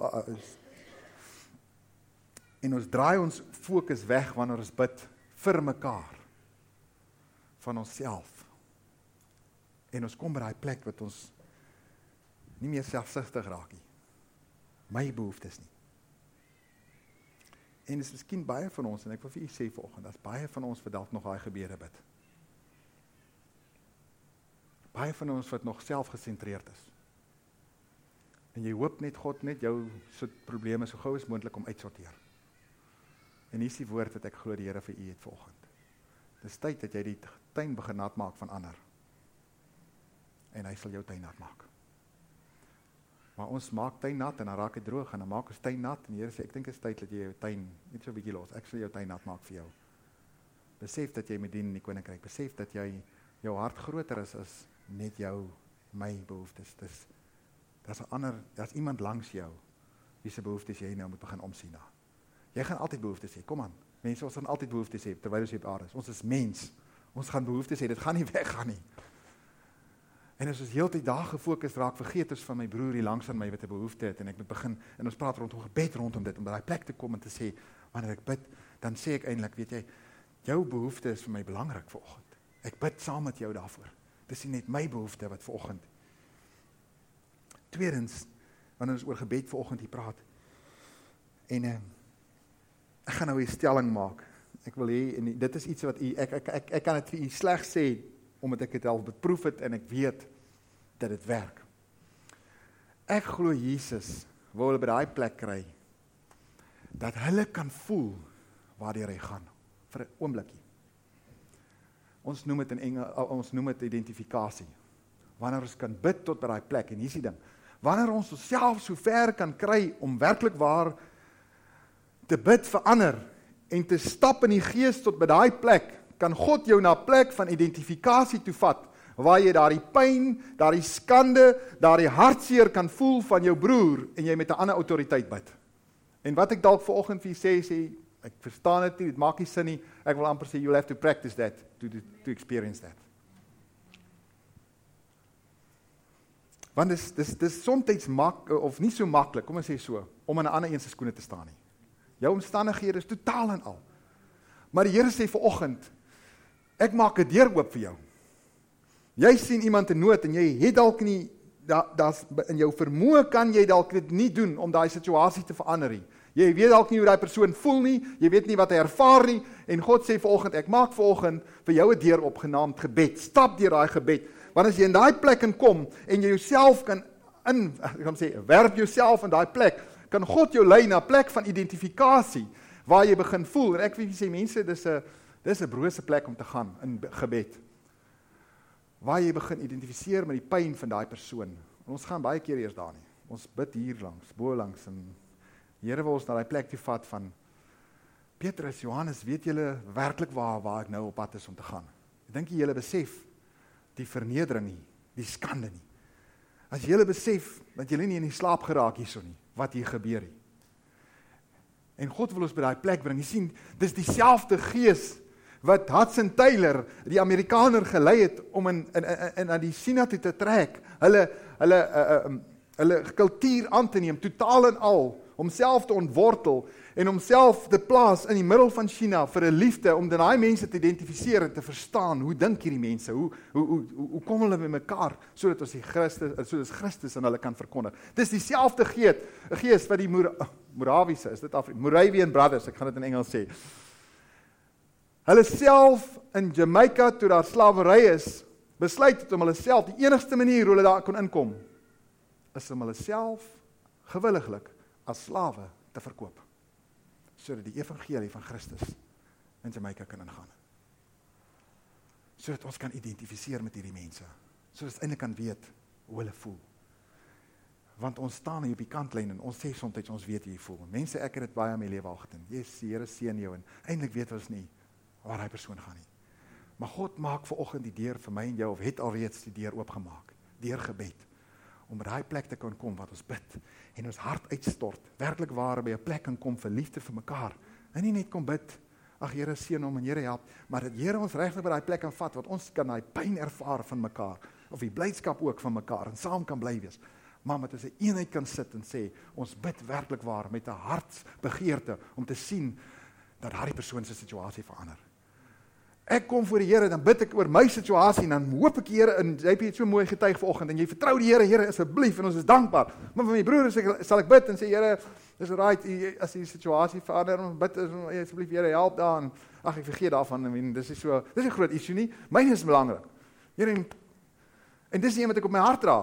en ons draai ons fokus weg wanneer ons bid vir mekaar, van onsself. En ons kom by daai plek wat ons nie meer selfsugtig raak nie. My behoeftes nie. En dit is miskien baie van ons, en ek wil vir u sê vanoggend, dat baie van ons wat dalk nog daai gebede bid. Baie van ons wat nog selfgesentreerd is. En jy hoop net God net jou soort probleme so gou as moontlik om uitsorteer. En hier is die woord wat ek glo die Here vir u het vanoggend. Dis tyd dat jy die tuin begin nat maak van ander. En hy sal jou tuin nat maak. Maar ons maak tuin nat en dan raak dit droog en dan maak ons tuin nat en die Here sê, ek dink dit is tyd dat jy jou tuin net so 'n bietjie los. Ek sal jou tuin nat maak vir jou. Besef dat jy moet dien in die koninkryk. Besef dat jou hart groter is as net my behoeftes. Daar's iemand langs jou wie se behoeftes jy nou moet begin omsien na. Jy gaan altyd behoeftes hê. Kom aan. Mense, ons gaan altyd behoeftes hê terwyl ons hier op aarde is. Ons is mens. Ons gaan behoeftes hê. Dit gaan nie weggaan nie. En as ons heeltyd daar gefokus raak, vergeet ons van my broer hier langs aan my wat 'n behoefte het, en ek moet begin, en ons praat rondom gebed rondom dit, om by daai plek te kom en te sê, wanneer ek bid, dan sê ek eintlik, weet jy, jou behoefte is vir my belangrik vanoggend. Ek bid saam met jou daarvoor. Dis nie net my behoefte wat vanoggend. Tweedens, wanneer ons oor gebed vanoggend hier praat, en ek gaan nou 'n stelling maak. Ek wil hê, en dit is iets wat ek kan dit vir u slegs sê, omdat ek dit al beproef het, en ek weet dat dit werk. Ek glo Jesus wil hulle by daai plek kry, dat hulle kan voel waardeur hy gaan, vir 'n oombliekie. Ons noem dit ons noem dit identifikasie. Wanneer ons kan bid tot by daai plek, en hier is die ding, wanneer ons onsself so ver kan kry om werklik waar te bid vir ander en te stap in die gees tot by daai plek, kan God jou na 'n plek van identifikasie toe vat, waar jy daardie pyn, daardie skande, daardie hartseer kan voel van jou broer, en jy met 'n ander autoriteit bid. En wat ek dalk vanoggend vir jy sê, ek verstaan dit nie, dit maak nie sin nie, ek wil amper sê, you'll have to practice that, to experience that. Want dis soms of nie so maklik, kom ons sê so, om in 'n ander een se skoene te staan nie. Jou omstandighede is totaal en al. Maar die Here sê vanoggend, ek maak 'n deur oop vir jou. Jy sien iemand in nood, en jy het dalk nie, in jou vermoë kan jy dalk dit nie doen, om daai situasie te verander nie. Jy weet dalk nie hoe daai persoon voel nie, jy weet nie wat hy ervaar nie, en God sê vanoggend, ek maak vanoggend vir jou 'n deur oop genaamd gebed. Stap deur daai gebed. Want as jy in daai plek kan kom, en jy jouself kan werp jouself in daai plek, kan God jou lei na 'n plek van identifikasie, waar jy begin voel, en ek wil sê mense, dis 'n brose plek om te gaan, in gebed, waar jy begin identifiseer met die pyn van daai persoon. En ons gaan baie keer eers daar nie, ons bid hier langs, bo langs, en die Here wil ons na daai plek toe vat van, Petrus, Johannes, weet julle werklik waar ek nou op pad is om te gaan? Ek dink julle besef die vernedering nie, die skande nie. As julle besef, dat julle nie in die slaap geraak hierso nie, wat hier gebeur nie. En God wil ons by daai plek bring. Jy sien, dis dieselfde gees wat Hudson Taylor, die Amerikaner, gelei het om in die China toe te trek, hulle kultuur aan te neem, totaal en al, homself te ontwortel, en homself te plaas in die middel van China, vir 'n liefde, om daai mense te identifiseer en te verstaan, hoe dink hierdie mense, hoe kom hulle by mekaar, sodat ons Christus aan hulle kan verkondig. Dis dieselfde gees wat die Morawiese, is dit Moravian Brothers, ek gaan dit in Engels sê, hulle self in Jamaica, toe daar slawery is, besluit het om hulle self, die enigste manier hoe hulle daar kon inkom, is om hulle self gewilliglik as slawe te verkoop, sodat die evangelie van Christus in Jamaica kan ingaan. Sodat ons kan identifiseer met hierdie mense, sodat ons eintlik kan weet hoe hulle voel. Want ons staan hier op die kantlyn en ons sê soms ons weet hoe jy voel. Mense, ek het dit baie in my lewe al gedoen. Yes, die Here seën jou, en eintlik weet ons nie waar daai persoon gaan nie. Maar God maak vanoggend die deur vir my en jou, of het alreeds die deur oopgemaak, deur gebed, om by daai plek te kan kom wat ons bid, en ons hart uitstort, werklik waar by 'n plek kan kom vir liefde vir mekaar, en nie net kom bid, ag Here seën hom en Here help, maar dat Here ons regtig by daai plek kan vat, wat ons kan daai pyn ervaar van mekaar, of die blydskap ook van mekaar, en saam kan bly wees, maar met ons 'n eenheid kan sit en sê, ons bid werklik waar, met 'n hartsbegeerte, om te sien, dat daardie persoon se situasie verander. Ek kom voor die Here, dan bid ek oor my situasie, en dan hoop ek die Here, en jy het so mooi getuig vanoggend, en jy vertrou die Here, Here asseblief, en ons is dankbaar. Maar vir my broer sal ek bid en sê, Here, dis right, as die situasie verander, ons bid asseblief, Here, help daar, en ag, ek vergeet daarvan, en dis is 'n groot issue nie, myne is belangrik. Here, en dis die een wat ek op my hart dra.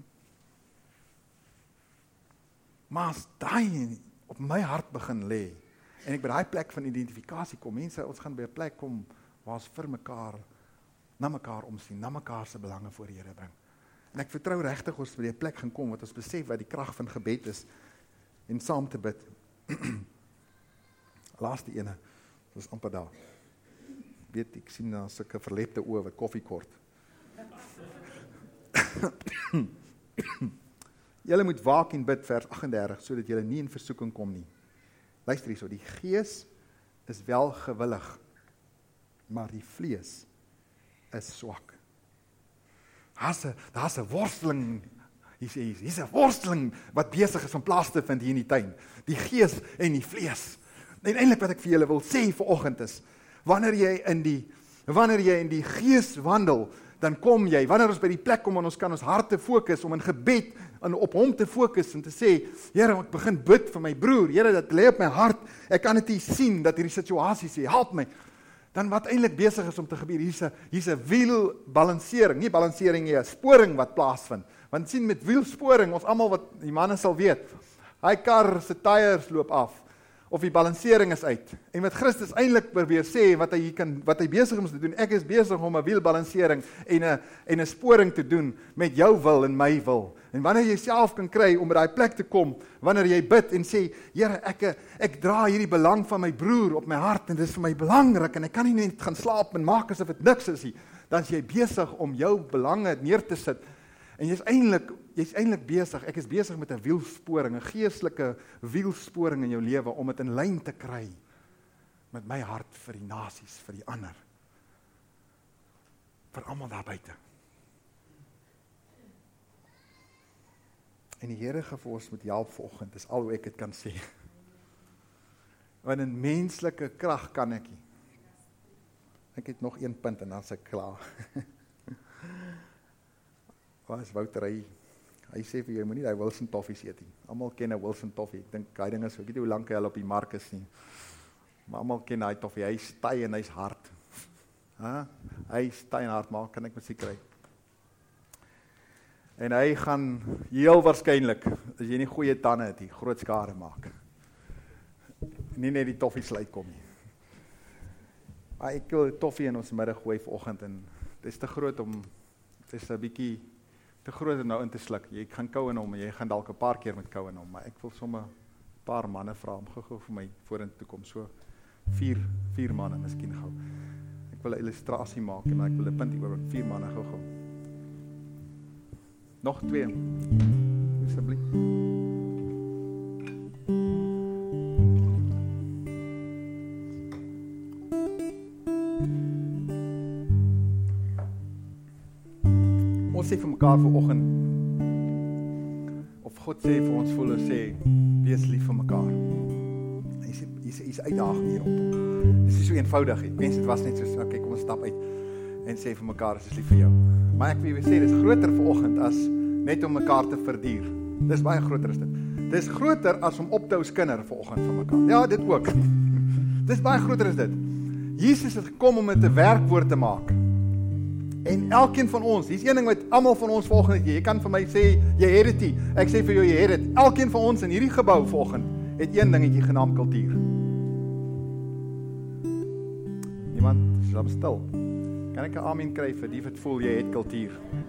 Maar as daai op my hart begin lê, en ek by daai plek van identifikasie kom, mense, ons gaan by 'n plek kom, waar ons vir mekaar, na mekaar omsien, na mekaar se belange voor die Here bring. En ek vertrou regtig ons by die plek gaan kom, wat ons besef wat die krag van gebed is, en saam te bid. Laaste ene, dis amper daar. Weet, ek sien daar sulke verlepte oë wat koffie kort. Julle moet waak en bid, vers 38, sodat julle nie in versoeking kom nie. Luister hierso, die gees is wel gewillig, maar die vlees is swak. Daar's 'n worsteling. Hier's 'n worsteling wat besig is om plaas te vind hier in die tuin. Die gees en die vlees. En eintlik wat ek vir julle wil sê vanoggend is, wanneer jy in die gees wandel, dan kom jy, wanneer ons by die plek kom en ons kan ons harte fokus, om in gebed en op hom te fokus en te sê, Here, ek begin bid vir my broer, Here, dat lê op my hart, ek kan dit nie sien, dat hierdie situasie sê, help my, dan wat eintlik besig is om te gebeur, hier's 'n wielbalansering, nie balansering nie, 'n sporing wat plaasvind, want sien met wielsporing, ons almal wat, die manne sal weet, hy kar se tyres loop af, of die balansering is uit. En wat Christus eintlik probeer sê, wat hy besig is om te doen, ek is besig om 'n wielbalansering en 'n sporing te doen met jou wil en my wil. En wanneer jy self kan kry om by daai plek te kom, wanneer jy bid en sê, Here, ek dra hierdie belang van my broer op my hart en dit is vir my belangrik en ek kan nie net gaan slaap en maak asof dit niks is nie, dan is jy besig om jou belange neer te sit. En jy's eintlik besig, ek is besig met 'n wielsporing, 'n geestelike wielsporing in jou lewe, om dit in lyn te kry met my hart vir die nasies, vir die ander, vir almal daar buite. En die Here gaan vir ons met help vanoggend, is al hoe ek dit kan sê. Want in menslike krag kan ek nie. Ek het nog een punt en dan is ek klaar. Waar is Wouter, hy sê vir jou, moenie die Wilson toffies eet nie. Almal ken 'n Wilson toffie, ek dink daai ding is, ek weet nie hoe lank hy al op die mark is nie, maar almal ken daai toffie, hy is taai en hy's hard. Hy is taai en hard, maar kan ek musiek kry. En hy gaan heel waarskynlik, as jy nie goeie tande het, die groot skade maak. Nie net die toffie sluit kom nie. Maar ek wil toffie in ons middag gooi vanoggend en dit is te groot om, dit is 'n bietjie te groot om nou in te sluk. Jy gaan kou in hom en jy gaan dalk 'n paar keer met kou in hom, maar ek wil sommer 'n paar manne vra om gou vir my vorentoe kom, so 4 manne miskien gou. Ek wil 'n illustrasie maak en ek wil 'n punt hieroor, 4 manne gou. Nog 2. Asseblief. Ons sê vir mekaar vanoggend, of God sê vir ons voel en sê, wees lief vir mekaar. Hier's uitdaging hier rondom. Dit is so eenvoudig, mense, dit was net so, okay, kom ons stap uit, en sê vir mekaar, is lief vir jou. Maar ek wil sê, dit is groter vanoggend as net om mekaar te verduur. Dit is baie groter as dit. Dit is groter as om op te hou skinder vanoggend vir mekaar. Ja, dit ook. Dit is baie groter as dit. Jesus het gekom om dit 'n werkwoord te maak. En elkeen van ons, hier's een ding wat almal van ons vanoggend, jy kan vir my sê, jy het dit nie. Ek sê vir jou, jy het dit. Elkeen van ons in hierdie gebou vanoggend het een dingetjie genaamd kultuur. Niemand is stil. Kan ek 'n amen kry vir die wat voel jy het kultuur?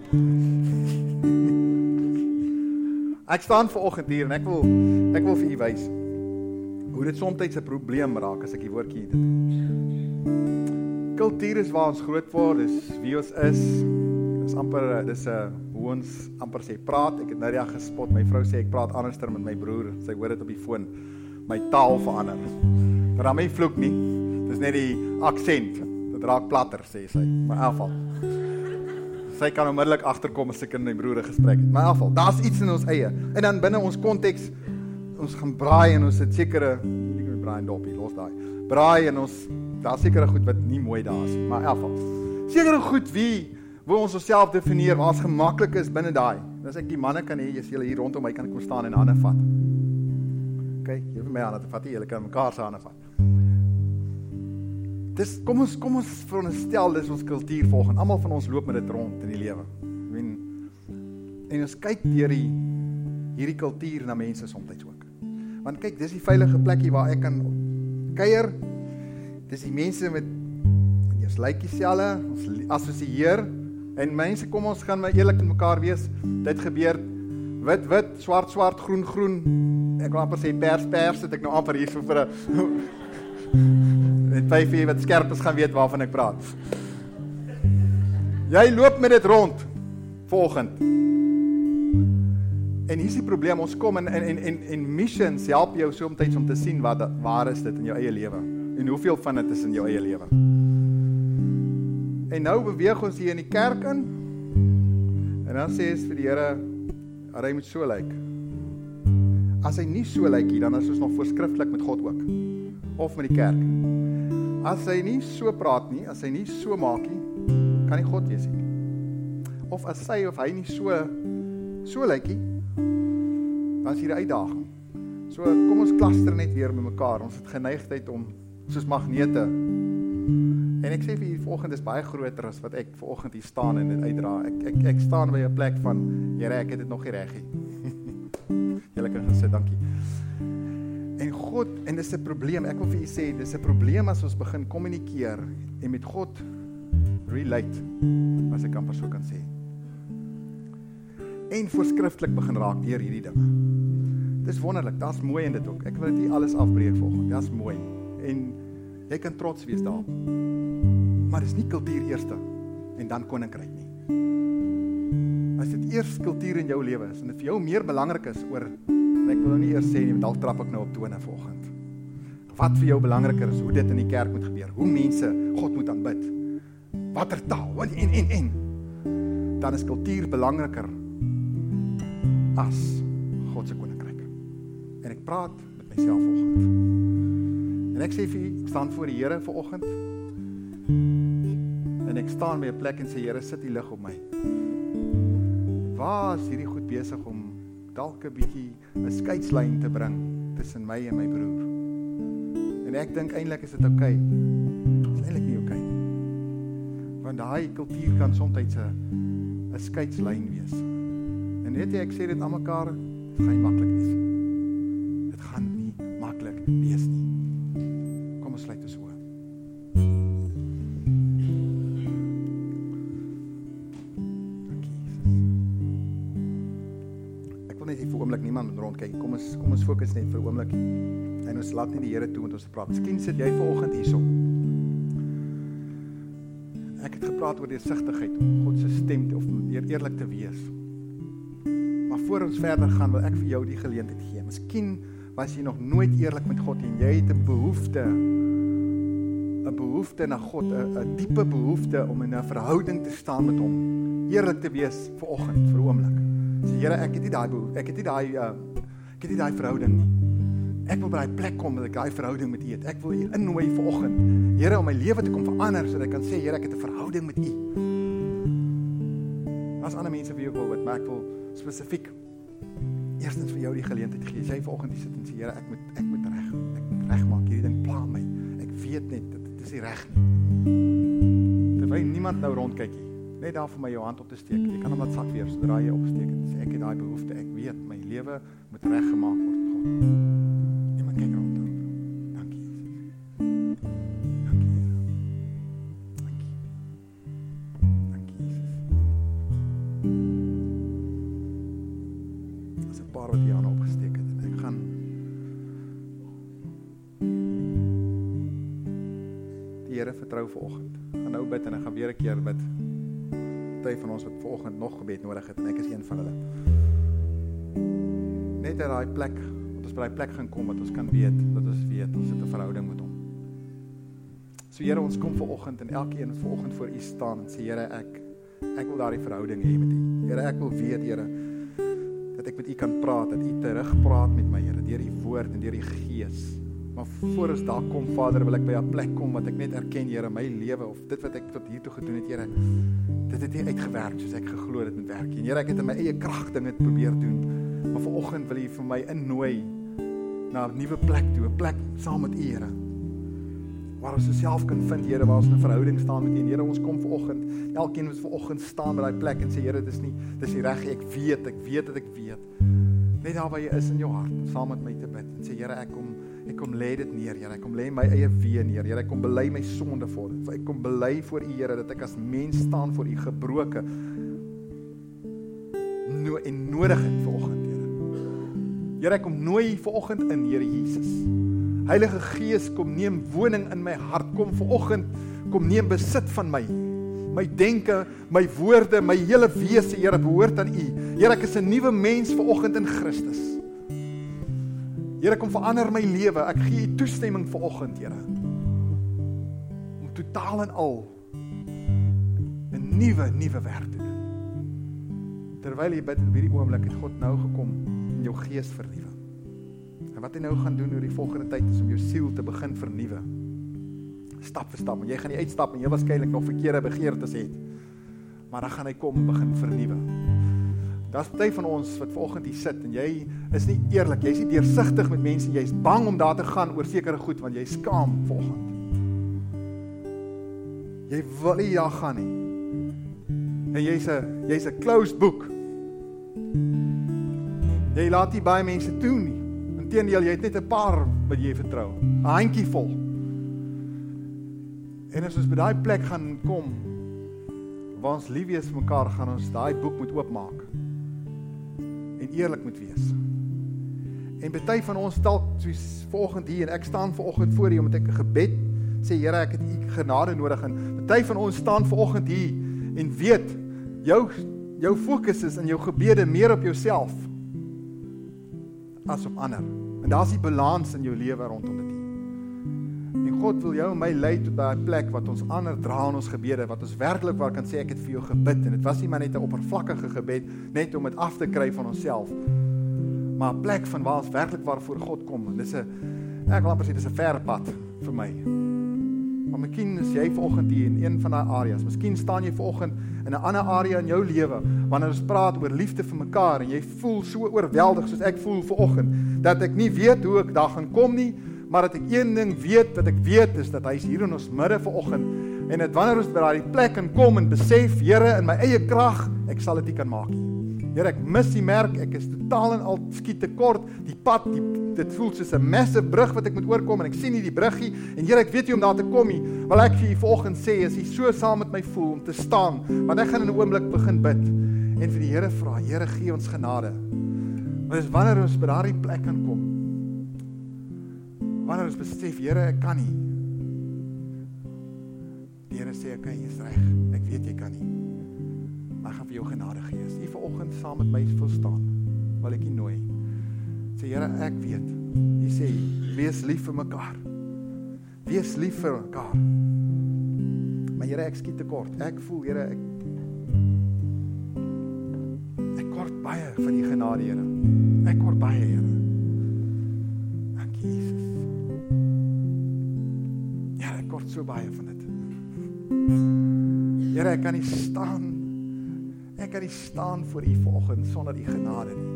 Ek staan vanoggend hier en ek wil vir u wys hoe dit soms 'n probleem raak as ek die woordjie dit. Kultuur is waar ons groot word, dis wie ons is. Dis amper hoe ons amper sê praat. Ek het nou reg gespot. My vrou sê ek praat anderster met my broer. Sy hoor dit op die foon. My taal verander. Maar dan my vloek nie. Dis net die aksent. Dit raak platter, sê sy. Maar in geval. Sy kan onmiddellik agterkom as ek in my broer 'n gesprek het. Maar in geval, daar's iets in ons eie. En dan binne ons konteks, ons gaan braai en ons het sekere, ek moet braai en dopie, los daai. Braai en ons, daar's sekere goed wat nie mooi daar is, maar in geval. Sekere goed hoe ons onsself definieer, waar ons gemaklik is binne daai. As ek die manne kan hê, as julle hier rondom my kan kom staan en hande vat. Okay, jy hoef my hande te vat, julle kan mekaar se hande vat. Dis, kom ons veronderstel, dis ons kultuur volgens. Almal van ons loop met dit rond in die lewe. En ons kyk deur hierdie kultuur na mense soms ook. Want kyk, dis die veilige plekkie waar ek kan kuier. Dis die mense met ons lyk dieselfde, ons assosieer. En mense, kom ons gaan maar eerlik met mekaar wees. Dit gebeur wit, swart, groen. Ek wil amper sê pers, het ek nou amper hier so vir 'n net 5 wat skerp is gaan weet waarvan ek praat. Jy loop met dit rond volgend. En hier is die probleem, ons kom en missions help jou soms om te sien waar is dit in jou eie lewe en hoeveel van dit is in jou eie lewe. En nou beweeg ons hier in die kerk in En dan sê hy vir die Here, hy moet so lyk. As hy nie so lyk nie, dan is ons nog voorskriftelik met God ook. Of met die kerk. As hy nie so praat nie, as hy nie so maak nie, kan nie God wees nie. Of as sy of hy nie so lyk nie, dan is hier 'n uitdaging. So kom ons klaster net weer met mekaar. Ons het geneigtheid om soos magnete. En ek sê vir julle vanoggend is baie groter as wat ek vanoggend hier staan en dit uitdra. Ek staan by 'n plek van Here, ek het dit nog nie reg nie. Julle kan gesê dankie. En God, en dis 'n probleem. Ek wil vir julle sê, dis 'n probleem as ons begin kommunikeer en met God relate, as ek amper so kan sê. En voorskriftelik begin raak deur hierdie dinge. Dis wonderlik, daar's mooi in dit ook. Ek wil dit nie alles afbreek volgens. Dis mooi. En jy kan trots wees daarop. Maar dis nie kultuur eerste en dan koninkryk nie. As dit eers kultuur in jou lewe is en dit vir jou meer belangrik is oor, en ek wil nou nie eers sê nie, dalk trap ek nou op tone vanoggend. Wat vir jou belangriker is, hoe dit in die kerk moet gebeur, hoe mense God moet aanbid, watter taal, en. Dan is kultuur belangriker as God se koninkryk. En ek praat met myself vanoggend. En ek sê vir u, ek staan voor die Here vanoggend. En ek staan by 'n plek en sê, Here, sit die lig op my. Waar is hierdie goed besig om dalk 'n bietjie 'n skeidslyn te bring tussen my en my broer? En ek dink eintlik is dit oukei. Dit is eintlik nie oukei. Want daai kultuur kan soms 'n skeidslyn wees. En weet jy, ek sê dit aan mekaar, dit gaan nie maklik wees nie. Dit gaan nie maklik wees nie. Kom ons sluit ons oë. Dankie Jesus. Ek wil net hier vir 'n oomblik niemand rondkyk. Kom ons fokus net vir 'n oomblik. En ons laat nie die Here toe met ons te praat. Miskien sit jy vanoggend hierso. Ek het gepraat oor deursigtigheid, om God se stem of deur eerlik te wees. Maar voor ons verder gaan, wil ek vir jou die geleentheid gee. Miskien was jy nog nooit eerlik met God en jy het 'n behoefte na God, 'n diepe behoefte om in 'n verhouding te staan met hom, eerlik te wees vanoggend, vir 'n oomblik. Sê Here, ek het nie daai behoefte, ek het nie daai verhouding nie. Ek wil by daai plek kom dat ek daai verhouding met U het. Ek wil U innooi vanoggend, Here, om my lewe te kom verander sodat ek kan sê, Here, ek het 'n verhouding met U. As ander mense vir jou wil wat, maar ek wil spesifiek eerstens vir jou die geleentheid gee. As jy vanoggend hier sit en sê, Here, ek moet regmaak, hierdie ding pla my. Ek weet net, dit is nie reg nie. Terwyl niemand nou rondkyk nie. Net daar vir my jou hand op te steek. Jy kan hom laat sak weer, sodra jy opsteek en sê, ek het daai behoefte, ek weet, my lewe moet reggemaak word met God. Niemand kyk rond dan. Dankie Jesus. Dankie Here. Dankie. Dankie Jesus. As 'n paar wat die hande opgesteek het en ek gaan die Here vertrou vanoggend. Gaan nou bid en ek gaan weer 'n keer bid. Party van ons wat vanoggend nog gebed nodig het en ek is een van hulle. Net uit daai plek, dat ons by daai plek gaan kom wat ons kan weet, ons het 'n verhouding met hom. So Here, ons kom vanoggend en elkeen wat vanoggend voor U staan en sê, Here, ek wil daardie verhouding hê met U. Here, ek wil weet, Here, dat ek met U kan praat, dat U terugpraat met my, Here, deur U woord en deur U Gees. Maar voor ons daar kom, Vader, wil ek by 'n plek kom wat ek net erken, Here, my lewe of dit wat ek tot hier toe gedoen het, Here, dit het nie uitgewerk soos ek geglo dit moet werk. En Here, ek het in my eie krag dinge probeer doen. Maar vanoggend wil U vir my innooi na 'n nuwe plek toe, 'n plek saam met U, Here. Waar ons self kan vind, Here, waar ons in 'n verhouding staan met U. En Here, ons kom vanoggend, elkeen wat vanoggend staan by daai plek en sê, Here, dis nie reg, ek weet dat ek weet. Net daar waar jy is in jou hart, saam met my te bid. En sê, Here, ek kom lê dit neer, Here. Ek kom lê my eie wee neer, Here. Ek kom bely my sonde voor U. Ek kom bely voor U, Here, dat ek as mens staan voor U gebroke en nodig het vanoggend, Here. Here, ek kom nooi vanoggend in, Here Jesus. Heilige Gees, kom neem woning in my hart. Kom vanoggend, kom neem besit van my. My denke, my woorde, my hele wese, Here, behoort aan U. Here, ek is 'n nuwe mens vanoggend in Christus. Here, kom verander my lewe. Ek gee U toestemming vanoggend, Here, om totaal en al 'n nuwe werk te doen. terwyl jy bid op hierdie oomblik, het God nou gekom en jou gees vernuwe. En wat hy nou gaan doen oor die volgende tyd is om jou siel te begin vernuwe. Stap vir stap, en jy gaan nie uitstap en jy waarskynlik nog verkeerde begeertes het. Maar dan gaan hy kom en begin vernuwe. Daar's party van ons wat vanoggend hier sit en jy is nie eerlik, jy is nie deursigtig met mense, jy is bang om daar te gaan oor sekere goed, want jy is skaam vanoggend. Jy wil nie daar gaan nie. En jy's 'n closed book. Jy laat nie baie mense toe nie. Inteendeel, jy het net 'n paar wat jy vertrou. 'n Handjie vol. En as ons by daai plek gaan kom, waar ons lief wees vir mekaar, gaan ons daai boek moet oopmaak. En eerlik moet wees. En party van ons dalk soos vanoggend hier, en ek staan vanoggend voor U omdat ek 'n gebed sê, Here, ek het U genade nodig, en party van ons staan vanoggend hier en weet, jou fokus is in jou gebede meer op jouself as op ander. En daar's die balans in jou lewe rondom dit. En God wil jou en my lei tot daai plek wat ons ander dra in ons gebede, wat ons werklik waar kan sê, ek het vir jou gebid, en dit was nie maar net 'n oppervlakkige gebed, net om dit af te kry van onsself, maar 'n plek van waar ons werklik waar voor God kom, en ek wil amper sê, dis 'n ver pad vir my. Maar miskien is jy vanoggend hier in een van daai areas, miskien staan jy vanoggend in 'n ander area in jou lewe, wanneer ons praat oor liefde vir mekaar, en jy voel so oorweldig soos ek voel vanoggend, dat ek nie weet hoe ek daar gaan kom nie, maar dat ek een ding weet, wat ek weet, is dat hy is hier in ons midde vanoggend, en dat wanneer ons by daai plek kan kom en besef, Here, in my eie krag, ek sal dit nie kan maak nie. Here, ek mis die merk, ek is totaal en al skiet tekort, die pad, dit voel soos 'n massive brug wat ek moet oorkom, en ek sien nie die bruggie, en Here, ek weet nie om daar te kom nie, wil ek vir U vanoggend sê, as U so saam met my voel, om te staan, want ek gaan in 'n oomblik begin bid, en vir die Here vra, Here, gee ons genade, want dis wanneer ons by daardie plek kan kom, wanneer ons besef, Here, ek kan nie, die Here sê, okay, jy is reg, ek weet jy kan nie, maar ek gaan vir jou genade gee, as U vanoggend saam met my wil staan, wil ek U nooi, sê, Here, ek weet, U sê, wees lief vir mekaar, wees lief vir mekaar, maar Here, ek skiet tekort, ek voel, Here, ek kort baie van U genade, Here, ek kort baie, Here, dankie, Jesus, ja, ek kort so baie van dit, Here, ek kan nie staan voor U vanoggend sonder U genade nie.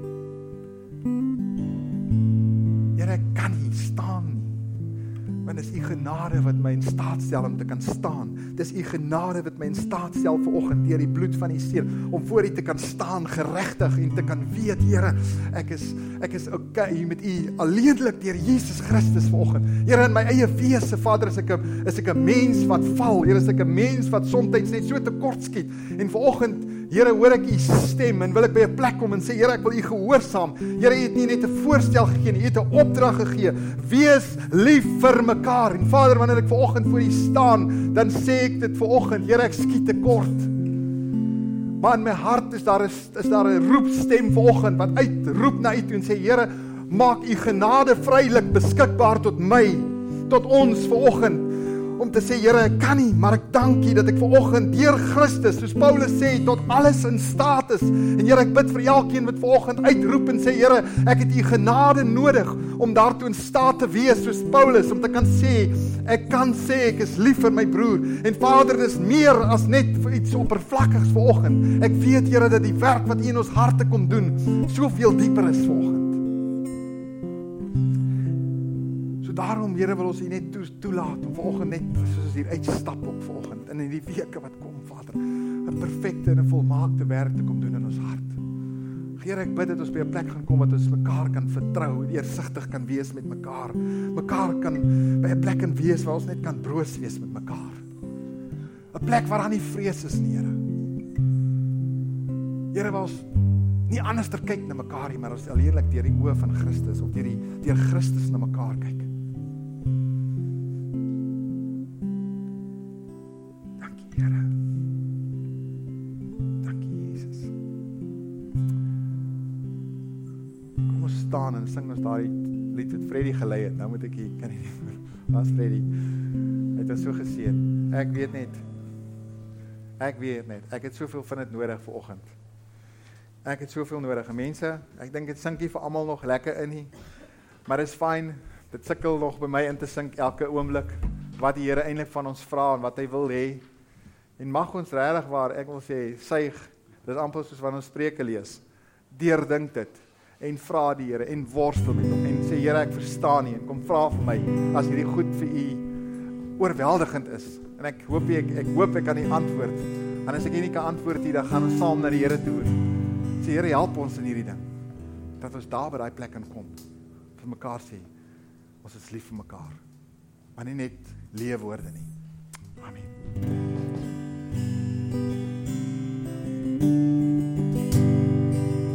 Here, ek kan nie staan nie, want dis U genade wat my in staat stel om te kan staan. Dis U genade wat my in staat stel vanoggend deur die bloed van U seun om voor U te kan staan geregtig en te kan weet, Here, ek is okay met U alleenlik deur Jesus Christus vanoggend. Here, in my eie wese, Vader, is ek 'n mens wat val. Here, is ek 'n mens wat soms net so tekort skiet. En vanoggend, Here, hoor ek U stem en wil ek by 'n plek kom en sê, Here, ek wil U gehoorsaam. Here, U het nie net 'n voorstel gegee nie, U het 'n opdrag gegee. Wees lief vir mekaar. En Vader, wanneer ek vanoggend voor U staan, dan sê ek dit vanoggend, Here, ek skiet tekort. Maar in my hart is daar 'n roepstem vanoggend wat uitroep na U toe en sê, Here, maak U genade vrylik beskikbaar tot my, tot ons vanoggend. Om te sê, Here, ek kan nie, maar ek dank U dat ek vanoggend deur Christus, soos Paulus sê, tot alles in staat is. En Here, ek bid vir elkeen wat vanoggend uitroep en sê, Here, ek het U genade nodig om daartoe in staat te wees, soos Paulus, om te kan sê, ek is lief vir my broer. En Vader, dis meer as net vir iets oppervlakkigs vanoggend. Ek weet, Here, dat die werk wat U in ons harte kom doen, soveel dieper is vanoggend. Daarom, Here, wil ons U net toelaat om vanoggend net, soos ons hier uitstap op vanoggend, en in die weke wat kom, Vader, 'n perfekte en 'n volmaakte werk te kom doen in ons hart. Here, ek bid dat ons by 'n plek gaan kom wat ons mekaar kan vertrou, en deursigtig kan wees met mekaar. Mekaar kan by 'n plek kan wees waar ons net kan broos wees met mekaar. 'n Plek waar daar nie vrees is nie, Here. Here, waar ons nie anders ter kyk na mekaar nie, maar ons eerlik deur die oë van Christus, of deur Christus na mekaar kyk. Here, dankie Jesus. Kom ons staan en sing ons daai lied wat Freddy gelei het. Nou moet ek hier, kan nie meer. Waar's Freddy? Hy het ons so geseën. Ek weet net, ek het soveel van dit nodig vanoggend. Ek het soveel nodige mense. Ek dink dit sink nie vir almal nog lekker in nie. Maar dit is fyn. Dit sukkel nog by my in te sink elke oomblik wat die Here eintlik van ons vra en wat hy wil hê. En mag ons regtig waar, ek wil sê, suig. Dit is amper soos wanneer ons Spreuke lees. Deurdink dit en vra die Here en worstel met hom en sê Here, ek verstaan nie en kom vra vir my as hierdie goed vir u oorweldigend is. En ek hoop ek kan nie antwoord. En as ek nie kan antwoord nie, dan gaan ons saam na die Here toe. Sê Here, help ons in hierdie ding. Dat ons daar by daai plek kan kom. Vir mekaar sê, ons is lief vir mekaar. Maar nie net leë woorde nie. Amen.